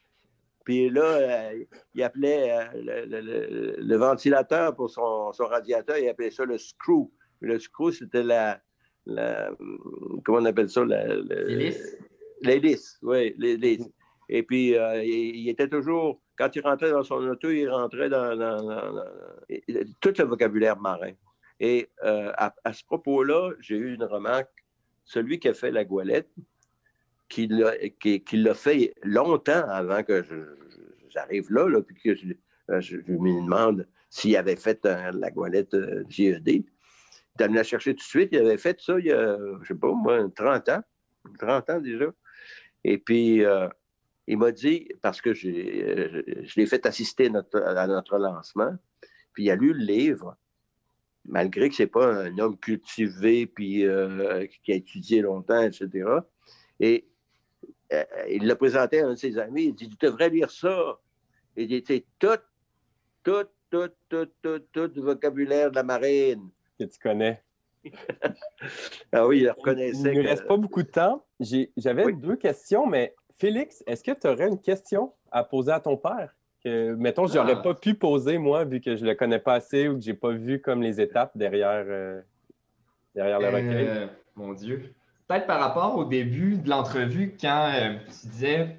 Puis là, euh, il appelait euh, le, le, le ventilateur pour son, son radiateur, il appelait ça le screw. Le screw, c'était la, la... Comment on appelle ça? L'hélice. L'hélice, oui, l'hélice. Et puis, euh, il, il était toujours... Quand il rentrait dans son auto, il rentrait dans, dans, dans, dans tout le vocabulaire marin. Et euh, à, à ce propos-là, j'ai eu une remarque. Celui qui a fait la goélette, qui l'a, qui, qui l'a fait longtemps avant que je, je, j'arrive là, là, puis que je, je, je me demande s'il avait fait euh, la goélette euh, J E D. Il est allé la chercher tout de suite. Il avait fait ça il y a, je sais pas, moi, trente ans. trente ans déjà. Et puis... Euh, il m'a dit, parce que j'ai, je l'ai fait assister notre, à notre lancement, puis il a lu le livre, malgré que ce n'est pas un homme cultivé, puis euh, qui a étudié longtemps, et cetera. Et euh, il l'a présenté à un de ses amis, il dit, tu devrais lire ça. Il dit, c'est tout, tout, tout, tout, tout, tout le vocabulaire de la marine. Que tu connais. Ah oui, il reconnaissait. Il ne que... reste pas beaucoup de temps. J'ai, j'avais oui. deux questions, mais Félix, est-ce que tu aurais une question à poser à ton père? Que, mettons, je n'aurais ah. pas pu poser, moi, vu que je ne le connais pas assez ou que je n'ai pas vu comme les étapes derrière, euh, derrière le euh, recueil. Mon Dieu. Peut-être par rapport au début de l'entrevue, quand euh, tu disais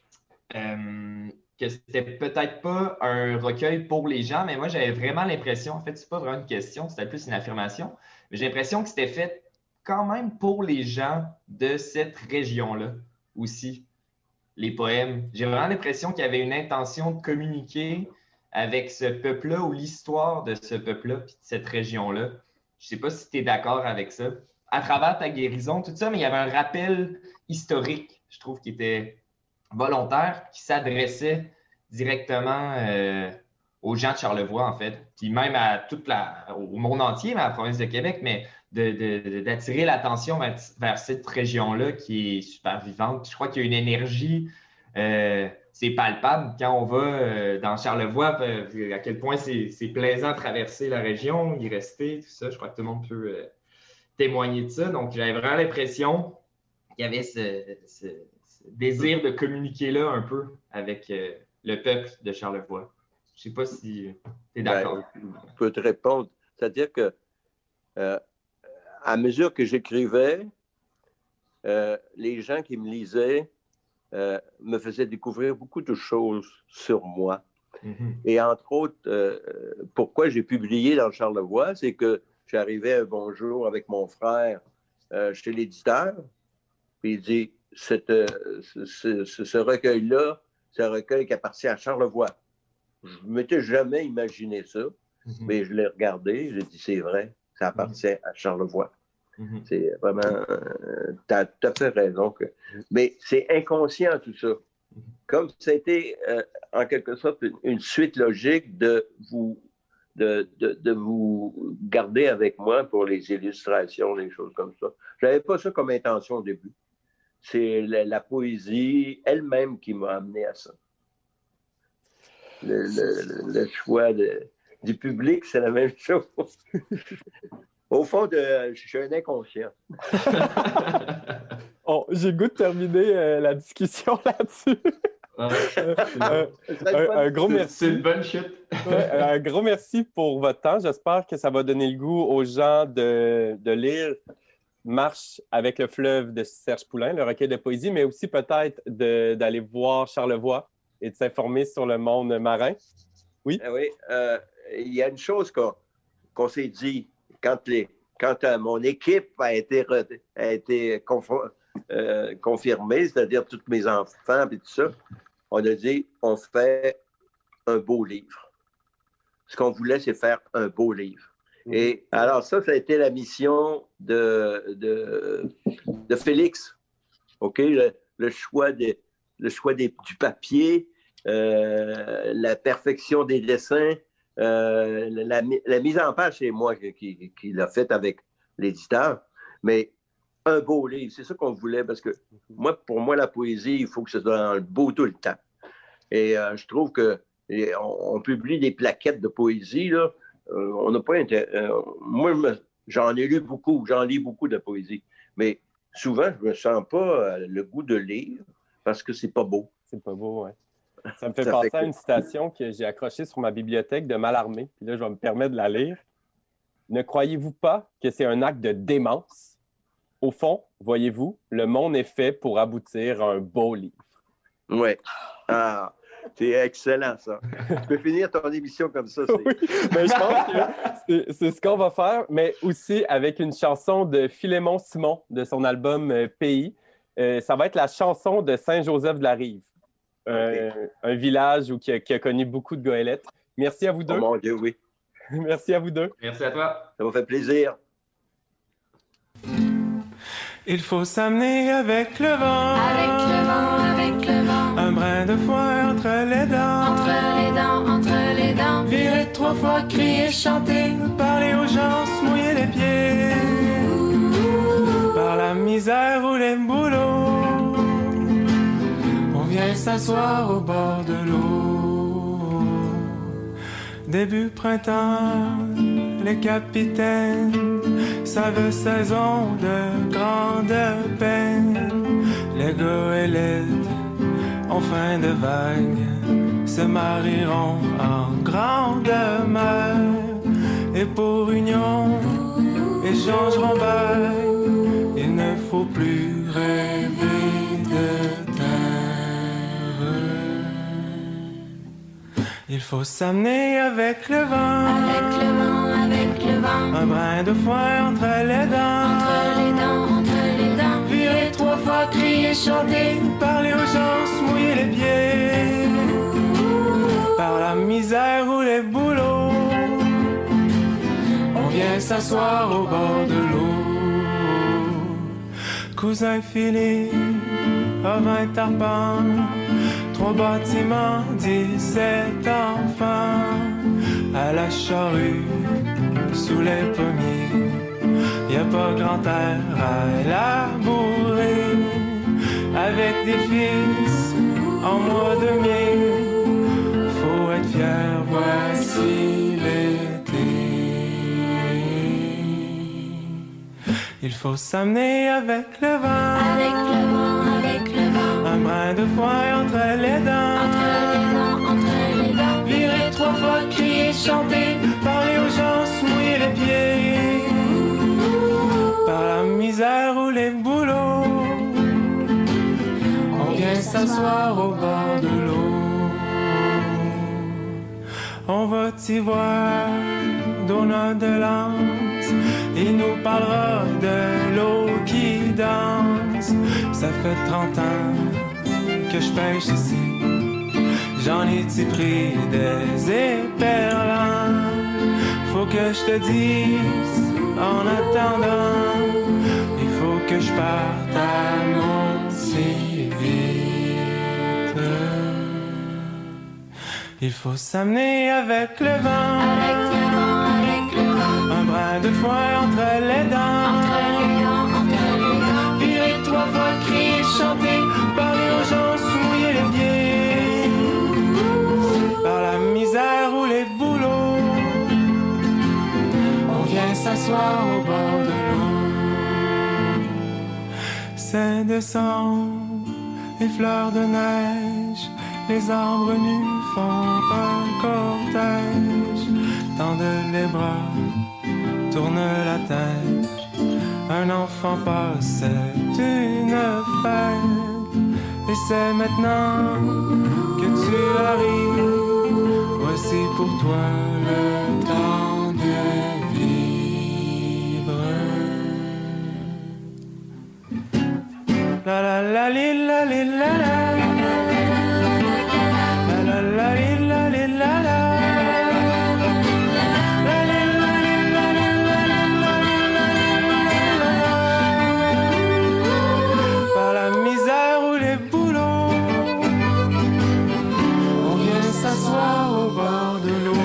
euh, que c'était peut-être pas un recueil pour les gens, mais moi, j'avais vraiment l'impression, en fait, c'est pas vraiment une question, c'était plus une affirmation, mais j'ai l'impression que c'était fait quand même pour les gens de cette région-là aussi. Les poèmes. J'ai vraiment l'impression qu'il y avait une intention de communiquer avec ce peuple-là ou l'histoire de ce peuple-là puis de cette région-là. Je ne sais pas si tu es d'accord avec ça. À travers ta guérison, tout ça, mais il y avait un rappel historique, je trouve, qui était volontaire, qui s'adressait directement euh, aux gens de Charlevoix, en fait, puis même à toute la, au monde entier, mais à la province de Québec, mais de, de, d'attirer l'attention vers, vers cette région-là qui est super vivante. Je crois qu'il y a une énergie, euh, c'est palpable quand on va euh, dans Charlevoix, euh, à quel point c'est, c'est plaisant de traverser la région, y rester, tout ça. Je crois que tout le monde peut euh, témoigner de ça. Donc, j'avais vraiment l'impression qu'il y avait ce, ce, ce désir de communiquer là un peu avec euh, le peuple de Charlevoix. Je ne sais pas si tu es d'accord. Ben, je peux te répondre. C'est-à-dire que euh, à mesure que j'écrivais, euh, les gens qui me lisaient euh, me faisaient découvrir beaucoup de choses sur moi. Mm-hmm. Et entre autres, euh, pourquoi j'ai publié dans Charlevoix, c'est que j'arrivais un bonjour avec mon frère euh, chez l'éditeur, puis il dit, Cette, euh, ce, ce, ce recueil-là, c'est un recueil qui appartient à Charlevoix. Je ne m'étais jamais imaginé ça, mm-hmm. mais je l'ai regardé, j'ai dit, c'est vrai. Ça appartient mm-hmm. à Charlevoix. Mm-hmm. C'est vraiment... Euh, tu as tout à fait raison. Que, mais c'est inconscient, tout ça. Mm-hmm. Comme ça a été, euh, en quelque sorte, une, une suite logique de vous, de, de, de vous garder avec moi pour les illustrations, les choses comme ça. Je n'avais pas ça comme intention au début. c'est la, la poésie elle-même qui m'a amené à ça. Le, le, le choix de, du public, c'est la même chose. Au fond, de, je suis un inconscient. Oh, j'ai le goût de terminer euh, la discussion là-dessus. euh, euh, un, un gros merci. C'est une bonne chute. Ouais, un gros merci pour votre temps. J'espère que ça va donner le goût aux gens de, de lire Marche avec le fleuve de Serge Poulain, le recueil de poésie, mais aussi peut-être de, d'aller voir Charlevoix et de s'informer sur le monde marin. Oui? Oui, euh, il y a une chose qu'on, qu'on s'est dit quand, les, quand euh, mon équipe a été, a été confo- euh, confirmée, c'est-à-dire tous mes enfants et tout ça, on a dit, on fait un beau livre. Ce qu'on voulait, c'est faire un beau livre. Mmh. Et alors ça, ça a été la mission de, de, de Félix. OK? Le, le choix, des, le choix des, du papier, euh, la perfection des dessins, euh, la, la mise en page, c'est moi qui, qui, qui l'a fait avec l'éditeur. Mais un beau livre, c'est ça qu'on voulait, parce que moi, pour moi, la poésie, il faut que ce soit dans le beau tout le temps. Et euh, je trouve que et on, on publie des plaquettes de poésie, là. Euh, on n'a pas inter... euh, moi, j'en ai lu beaucoup, j'en lis beaucoup de poésie. Mais souvent, je ne me sens pas euh, le goût de lire parce que c'est pas beau. C'est pas beau, oui. Ça me fait ça penser fait que... à une citation que j'ai accrochée sur ma bibliothèque de Mallarmé. Puis là, je vais me permettre de la lire. Ne croyez-vous pas que c'est un acte de démence? Au fond, voyez-vous, le monde est fait pour aboutir à un beau livre. Oui. Ah, c'est excellent, ça. Tu peux finir ton émission comme ça. C'est... Oui, mais je pense que c'est, c'est ce qu'on va faire, mais aussi avec une chanson de Philémon Simon de son album euh, Pays. Euh, ça va être la chanson de Saint-Joseph-de-la-Rive, euh, okay. Un village où, qui, a, qui a connu beaucoup de goélettes. Merci à vous deux. Oh mon Dieu, oui. Merci à vous deux. Merci à toi. Ça m'a fait plaisir. Il faut s'amener avec le vent. Avec le vent, avec le vent. Un brin de foin entre les dents. Entre les dents, entre les dents. Virer trois fois, crier, chanter. Parler aux gens, se mouiller les pieds. Par la misère ou les boulots. On vient s'asseoir au bord de l'eau. Début printemps, les capitaines savent saison de grande peine. Les goélettes, en fin de vague, se marieront en grande mer. Et pour union, échangeront bail. Il ne faut plus rêver de terre. Il faut s'amener avec le vent. Avec le vent, avec le vent. Un brin de foin entre les dents. Entre les dents, entre les dents. Virer trois fois, crier, chanter. Parler aux gens, se mouiller les pieds. Par la misère ou les boulots. On vient s'asseoir au bord de l'eau. Cousin Philippe a vingt arpents. Trois bâtiments, dix-sept enfants. À la charrue, sous les pommiers, y a pas grand air à labourer. Avec des fils en mois de mai, faut être fier, voici l'été. Il faut s'amener avec le vent. Avec le vent, avec le vent. Un brin de foin entre les dents. Entre les dents, entre les dents. Virer trois fois, crier, chanter. Parler aux gens, se mouiller les pieds. Par la misère ou les boulots. On vient s'asseoir au bord de l'eau. On va t'y voir, Donald de Lance. Il nous parlera de l'eau qui danse. Ça fait trente ans que je pêche ici. J'en ai-tu pris des éperlans? Faut que je te dise, en attendant, il faut que je parte à monter vite. Il faut s'amener avec le vent. Avec le vent, avec le vent. Un brin de foin entre les dents. Entre les dents, entre les dents. Virer trois fois, crier, décembre, les fleurs de neige, les arbres nus font un cortège. Tendent les bras, tourne la tête, un enfant passe, c'est une fête. Et c'est maintenant que tu arrives, voici pour toi le temps de vivre. La la la li la li la la, la la la li la li la la. Par la misère ou les boulots, on vient s'asseoir au bord de l'eau.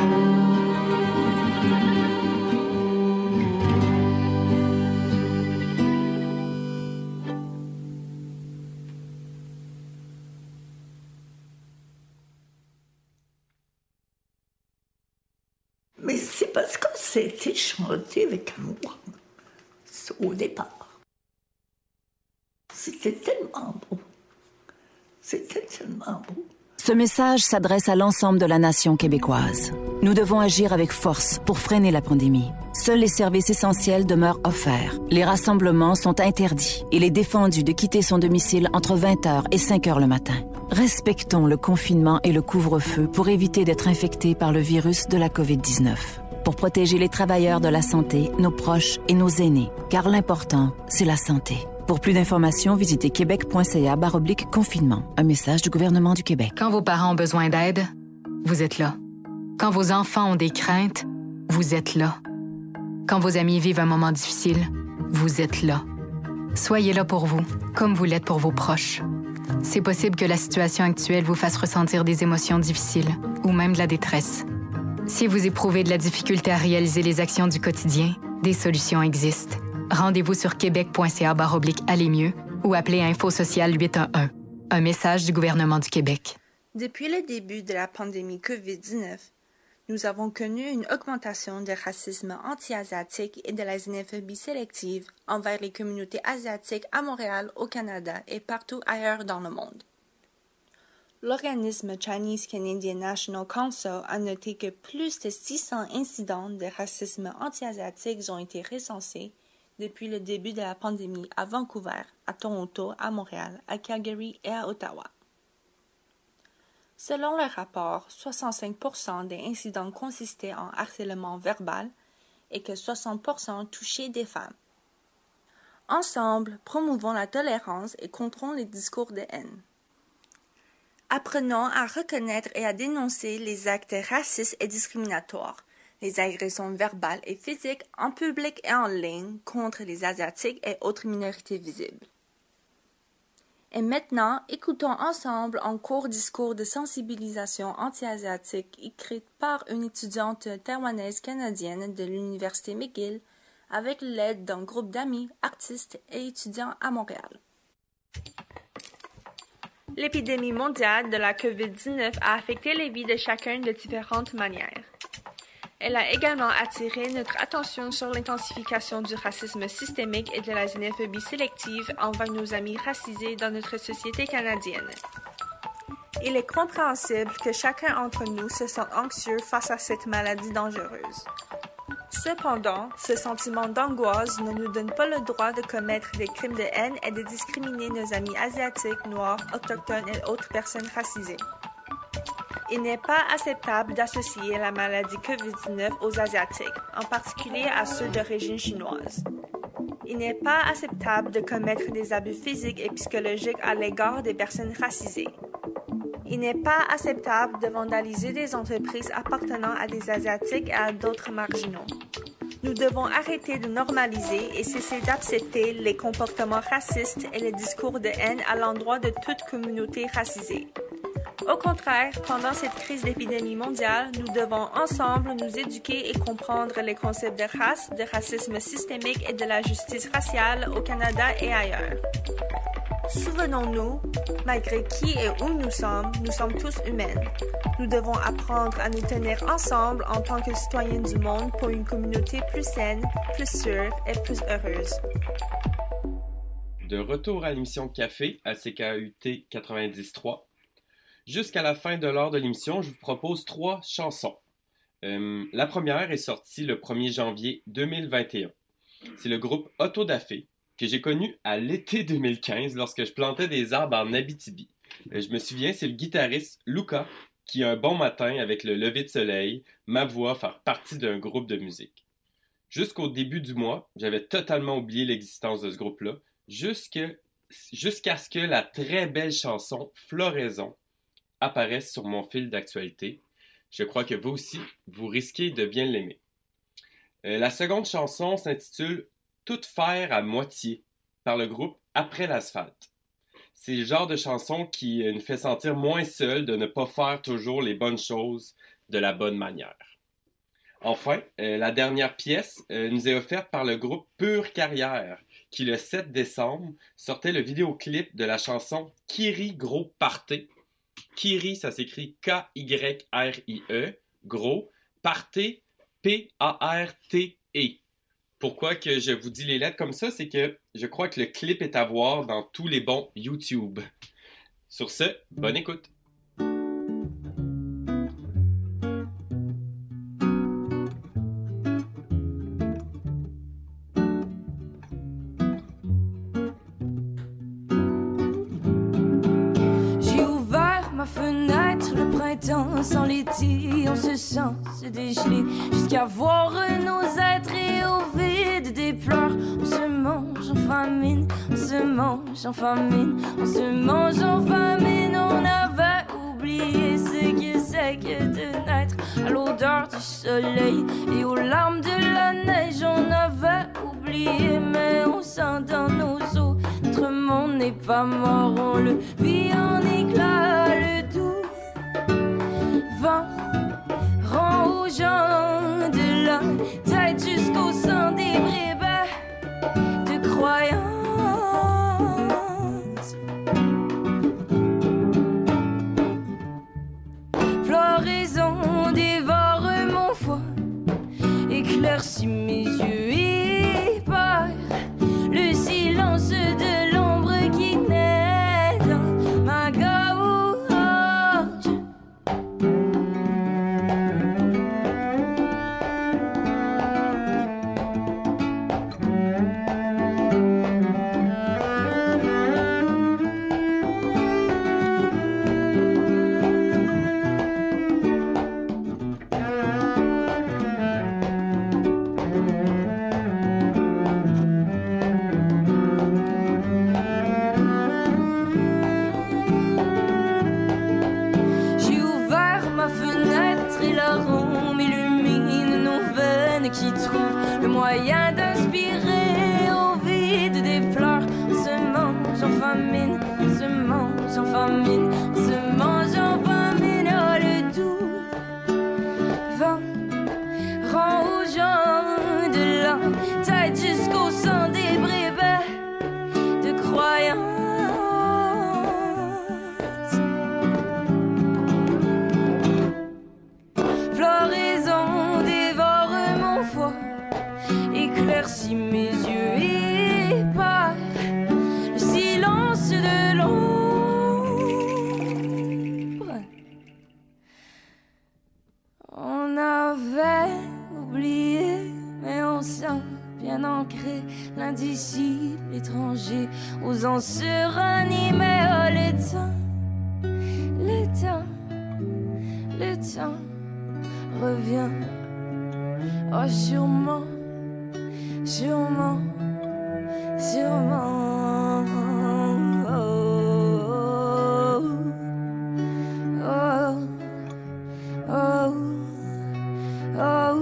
Mais c'est parce que c'était chanté avec amour au départ. C'était tellement beau. C'était tellement beau. Ce message s'adresse à l'ensemble de la nation québécoise. Nous devons agir avec force pour freiner la pandémie. Seuls les services essentiels demeurent offerts. Les rassemblements sont interdits. Il est défendu de quitter son domicile entre vingt heures et cinq heures le matin. Respectons le confinement et le couvre-feu pour éviter d'être infectés par le virus de la covid dix-neuf. Pour protéger les travailleurs de la santé, nos proches et nos aînés. Car l'important, c'est la santé. Pour plus d'informations, visitez québec.ca barre oblique confinement. Un message du gouvernement du Québec. Quand vos parents ont besoin d'aide, vous êtes là. Quand vos enfants ont des craintes, vous êtes là. Quand vos amis vivent un moment difficile, vous êtes là. Soyez là pour vous, comme vous l'êtes pour vos proches. C'est possible que la situation actuelle vous fasse ressentir des émotions difficiles ou même de la détresse. Si vous éprouvez de la difficulté à réaliser les actions du quotidien, des solutions existent. Rendez-vous sur québec.ca barre oblique aller mieux ou appelez Info Social huit un un. Un message du gouvernement du Québec. Depuis le début de la pandémie covid dix-neuf, nous avons connu une augmentation du racisme anti-asiatique et de la xénophobie sélective envers les communautés asiatiques à Montréal, au Canada et partout ailleurs dans le monde. L'organisme Chinese Canadian National Council a noté que plus de six cents incidents de racisme anti-asiatique ont été recensés depuis le début de la pandémie à Vancouver, à Toronto, à Montréal, à Calgary et à Ottawa. Selon le rapport, soixante-cinq pour cent des incidents consistaient en harcèlement verbal et que soixante pour cent touchaient des femmes. Ensemble, promouvons la tolérance et contrôlons les discours de haine. Apprenons à reconnaître et à dénoncer les actes racistes et discriminatoires, les agressions verbales et physiques en public et en ligne contre les Asiatiques et autres minorités visibles. Et maintenant, écoutons ensemble un court discours de sensibilisation anti-asiatique écrit par une étudiante taïwanaise canadienne de l'Université McGill avec l'aide d'un groupe d'amis, artistes et étudiants à Montréal. L'épidémie mondiale de la covid dix-neuf a affecté les vies de chacun de différentes manières. Elle a également attiré notre attention sur l'intensification du racisme systémique et de la xénophobie sélective envers nos amis racisés dans notre société canadienne. Il est compréhensible que chacun d'entre nous se sente anxieux face à cette maladie dangereuse. Cependant, ce sentiment d'angoisse ne nous donne pas le droit de commettre des crimes de haine et de discriminer nos amis asiatiques, noirs, autochtones et autres personnes racisées. Il n'est pas acceptable d'associer la maladie covid dix-neuf aux Asiatiques, en particulier à ceux d'origine chinoise. Il n'est pas acceptable de commettre des abus physiques et psychologiques à l'égard des personnes racisées. Il n'est pas acceptable de vandaliser des entreprises appartenant à des Asiatiques et à d'autres marginaux. Nous devons arrêter de normaliser et cesser d'accepter les comportements racistes et les discours de haine à l'endroit de toute communauté racisée. Au contraire, pendant cette crise d'épidémie mondiale, nous devons ensemble nous éduquer et comprendre les concepts de race, de racisme systémique et de la justice raciale au Canada et ailleurs. Souvenons-nous, malgré qui et où nous sommes, nous sommes tous humains. Nous devons apprendre à nous tenir ensemble en tant que citoyens du monde pour une communauté plus saine, plus sûre et plus heureuse. de retour à l'émission Café à C K U T quatre-vingt-dix trois. Jusqu'à la fin de l'heure de l'émission, je vous propose trois chansons. Euh, la première est sortie le premier janvier deux mille vingt et un. C'est le groupe Autodafé, que j'ai connu à l'été deux mille quinze lorsque je plantais des arbres en Abitibi. Euh, je me souviens, c'est le guitariste Luca qui, un bon matin, avec le lever de soleil, m'avoua faire partie d'un groupe de musique. Jusqu'au début du mois, j'avais totalement oublié l'existence de ce groupe-là, jusque, jusqu'à ce que la très belle chanson Floraison apparaisse sur mon fil d'actualité. Je crois que vous aussi, vous risquez de bien l'aimer. Euh, la seconde chanson s'intitule « Tout faire à moitié » par le groupe Après l'asphalte. C'est le genre de chanson qui nous fait sentir moins seuls de ne pas faire toujours les bonnes choses de la bonne manière. Enfin, euh, la dernière pièce euh, nous est offerte par le groupe Pure Carrière, qui le sept décembre sortait le vidéoclip de la chanson Kiri Gros Parté. Kiri, ça s'écrit K Y R I E, gros, Parté, P A R T E. Pourquoi que je vous dis les lettres comme ça, c'est que je crois que le clip est à voir dans tous les bons YouTube. Sur ce, bonne écoute! Fenêtre, le printemps sans l'été, on se sent se dégeler jusqu'à voir nos êtres et au vide des pleurs. On se mange en famine, on se mange en famine, on se mange en famine. On avait oublié ce que c'est que de naître à l'odeur du soleil et aux larmes de la neige. On avait oublié, mais on sent dans nos os. Notre monde n'est pas mort, on le vit en éclats. Le doux vent rend aux gens de la tête jusqu'au sang des bribes de croyance. Floraison dévore mon foie, éclaircit mes yeux et perd le silence de l'ombre qui naît dans ma gorge. Qui trouve le moyen d'inspirer au vide des pleurs. On se mange en famine, on se mange en famine, on se mange en famine. Oh, le doux vent rend aux gens de la tête jusqu'au sang des bribes de croyance. Floraison dévore mon foie, éclaircit mes yeux et perd le silence de l'ombre. On avait oublié, mais on sent bien ancré l'indicible étranger, osant se ranimer. Oh, le temps, le temps, le temps revient. Oh, sûrement, sûrement, sûrement. Oh, oh, oh, oh, oh,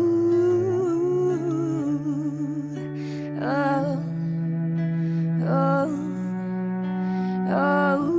oh, oh, oh.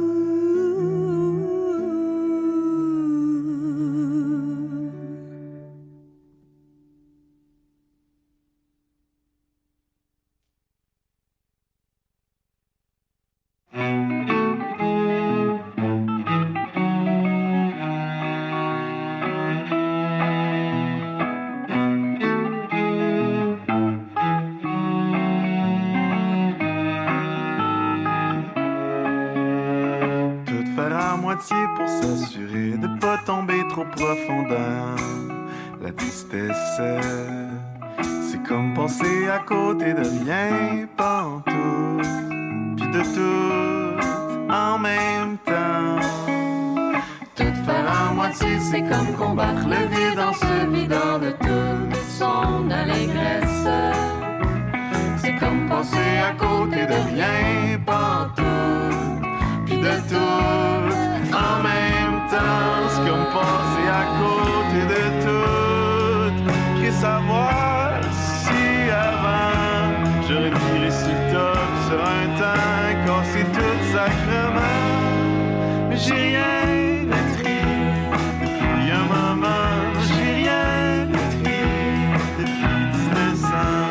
pour s'assurer de pas tomber trop profondément. La tristesse, c'est comme passer à côté de rien, pantoute, puis de tout en même temps. Tout faire à moitié, c'est comme combattre le vide en se vidant de toute son allégresse. C'est comme passer à côté de rien, pantoute, puis de tout en même temps. C'est comme passer à côté de tout, puis savoir si avant j'aurais viré sur le top sur un temps, cassé tout sacrement. Mais j'ai rien écrit depuis un moment, j'ai rien écrit depuis dix-neuf cents.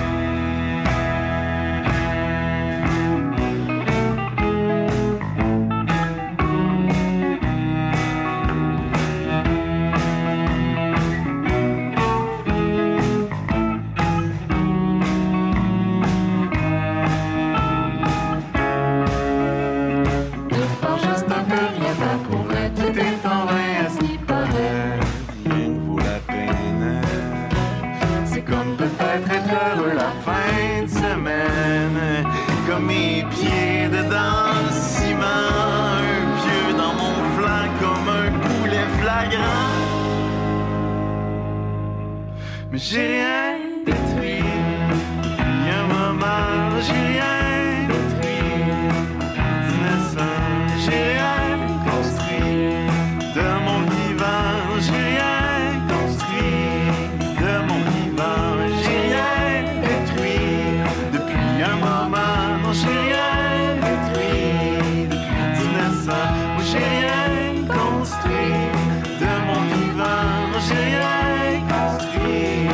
Comme mes pieds dedans le ciment, un pieu dans mon flanc comme un poulet flagrant. Mais j'ai rien détruit depuis un moment, j'ai rien détruit dix-neuf cents, j'ai rien construit de mon vivant, j'ai rien construit de mon vivant, j'ai rien détruit depuis un moment. J'ai rien détruit depuis dix-neuf cents. Moi j'ai rien construit de mon vivant. J'ai rien construit.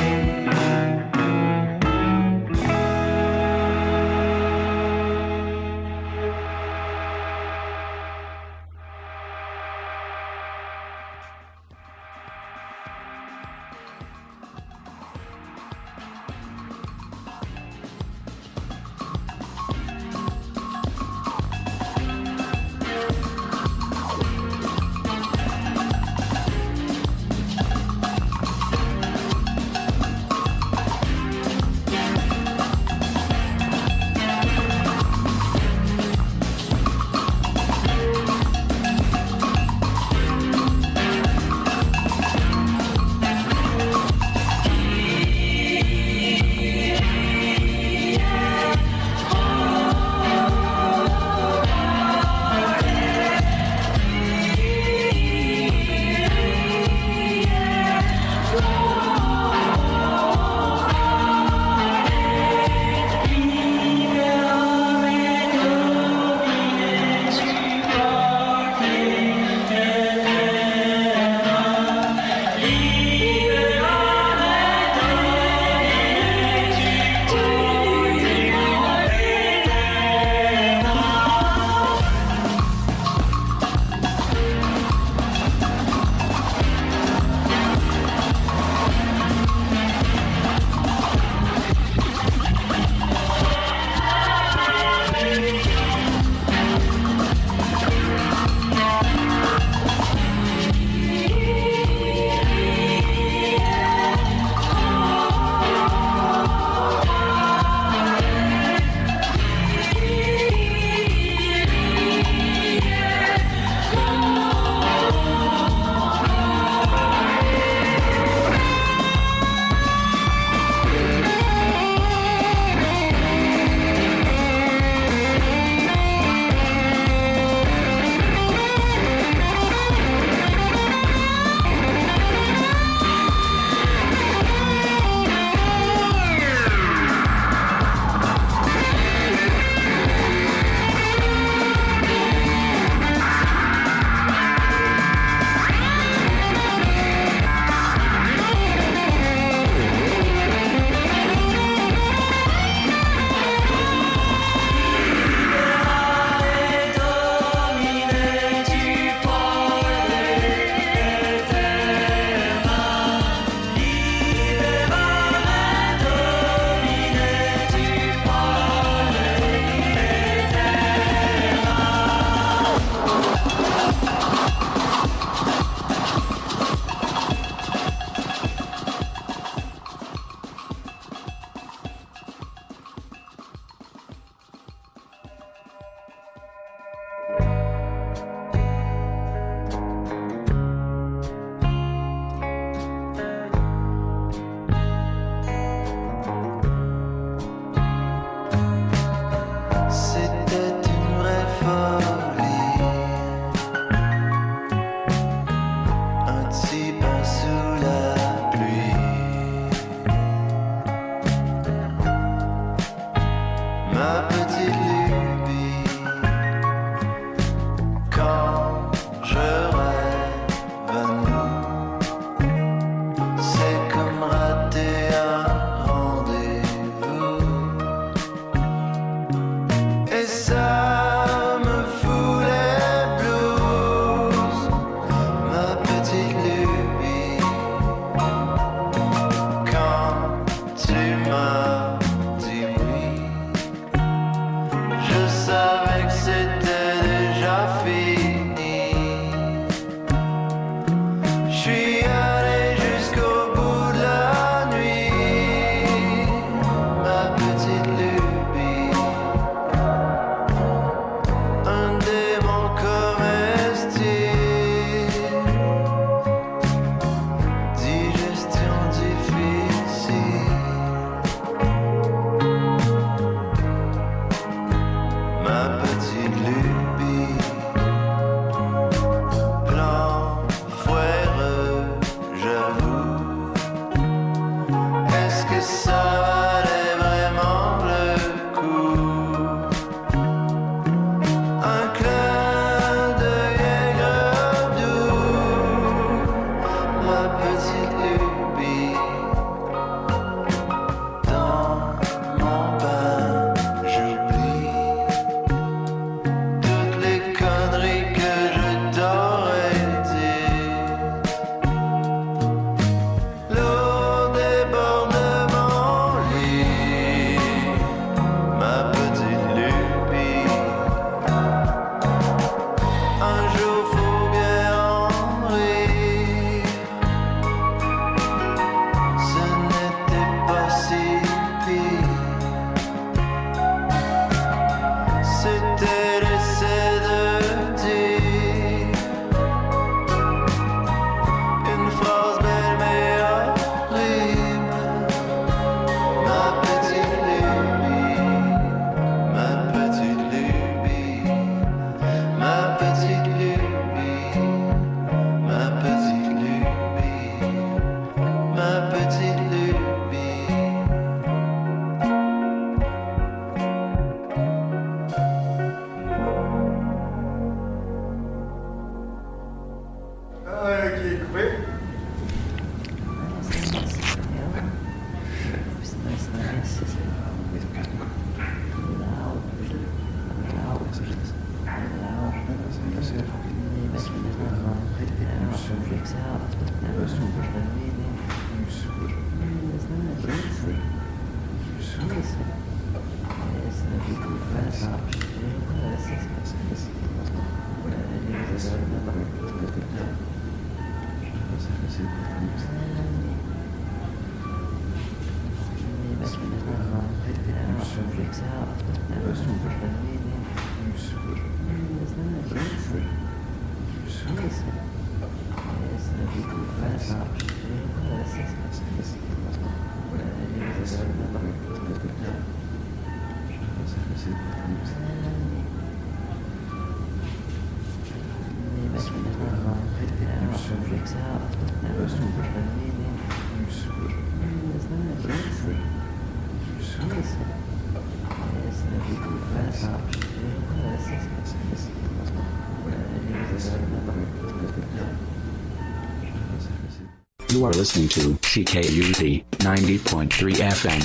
You are listening to C K U T ninety point three F M.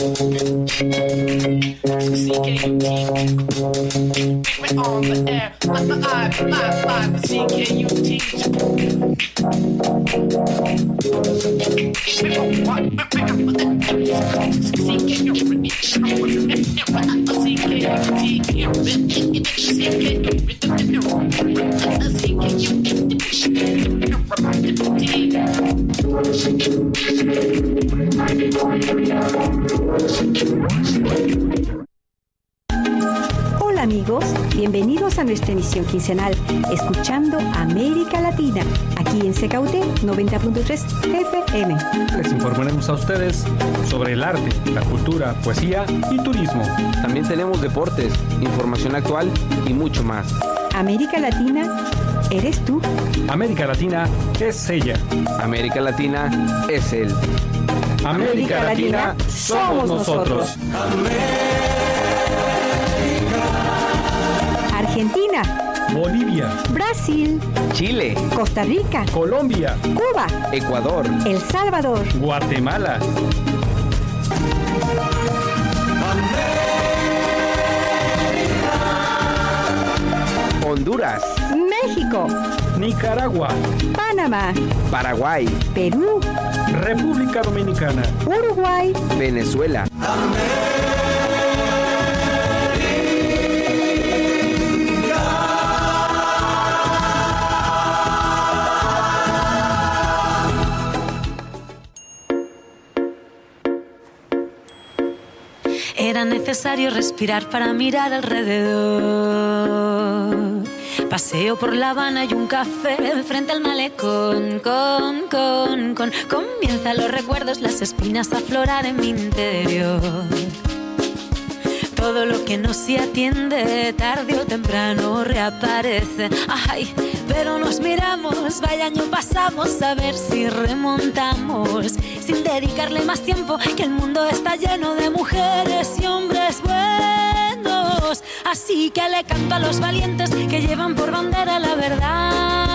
C K U T. We're on the air. Live, live, live. C K U T. Hola amigos, bienvenidos a nuestra emisión quincenal, escuchando América Latina, aquí en C K U T noventa punto tres F M. Les informaremos a ustedes sobre el arte, la cultura, poesía y turismo. También tenemos deportes, información actual y mucho más. América Latina, ¿eres tú? América Latina es ella. América Latina es él. América, América Latina, Latina somos nosotros. Argentina, Bolivia, Brasil, Chile, Costa Rica, Colombia, Cuba, Ecuador, El Salvador, Guatemala, Honduras, México, Nicaragua, Panamá, Paraguay, Perú, República Dominicana, Uruguay, Venezuela. Era necesario respirar para mirar alrededor. Paseo por La Habana y un café frente al malecón. Con, con, con. Comienzan los recuerdos, las espinas a aflorar en mi interior. Todo lo que no se atiende, tarde o temprano reaparece. Ay, pero nos miramos, vaya año pasamos, a ver si remontamos. Sin dedicarle más tiempo, que el mundo está lleno de mujeres y hombres buenos. Así que le canto a los valientes que llevan por bandera la verdad.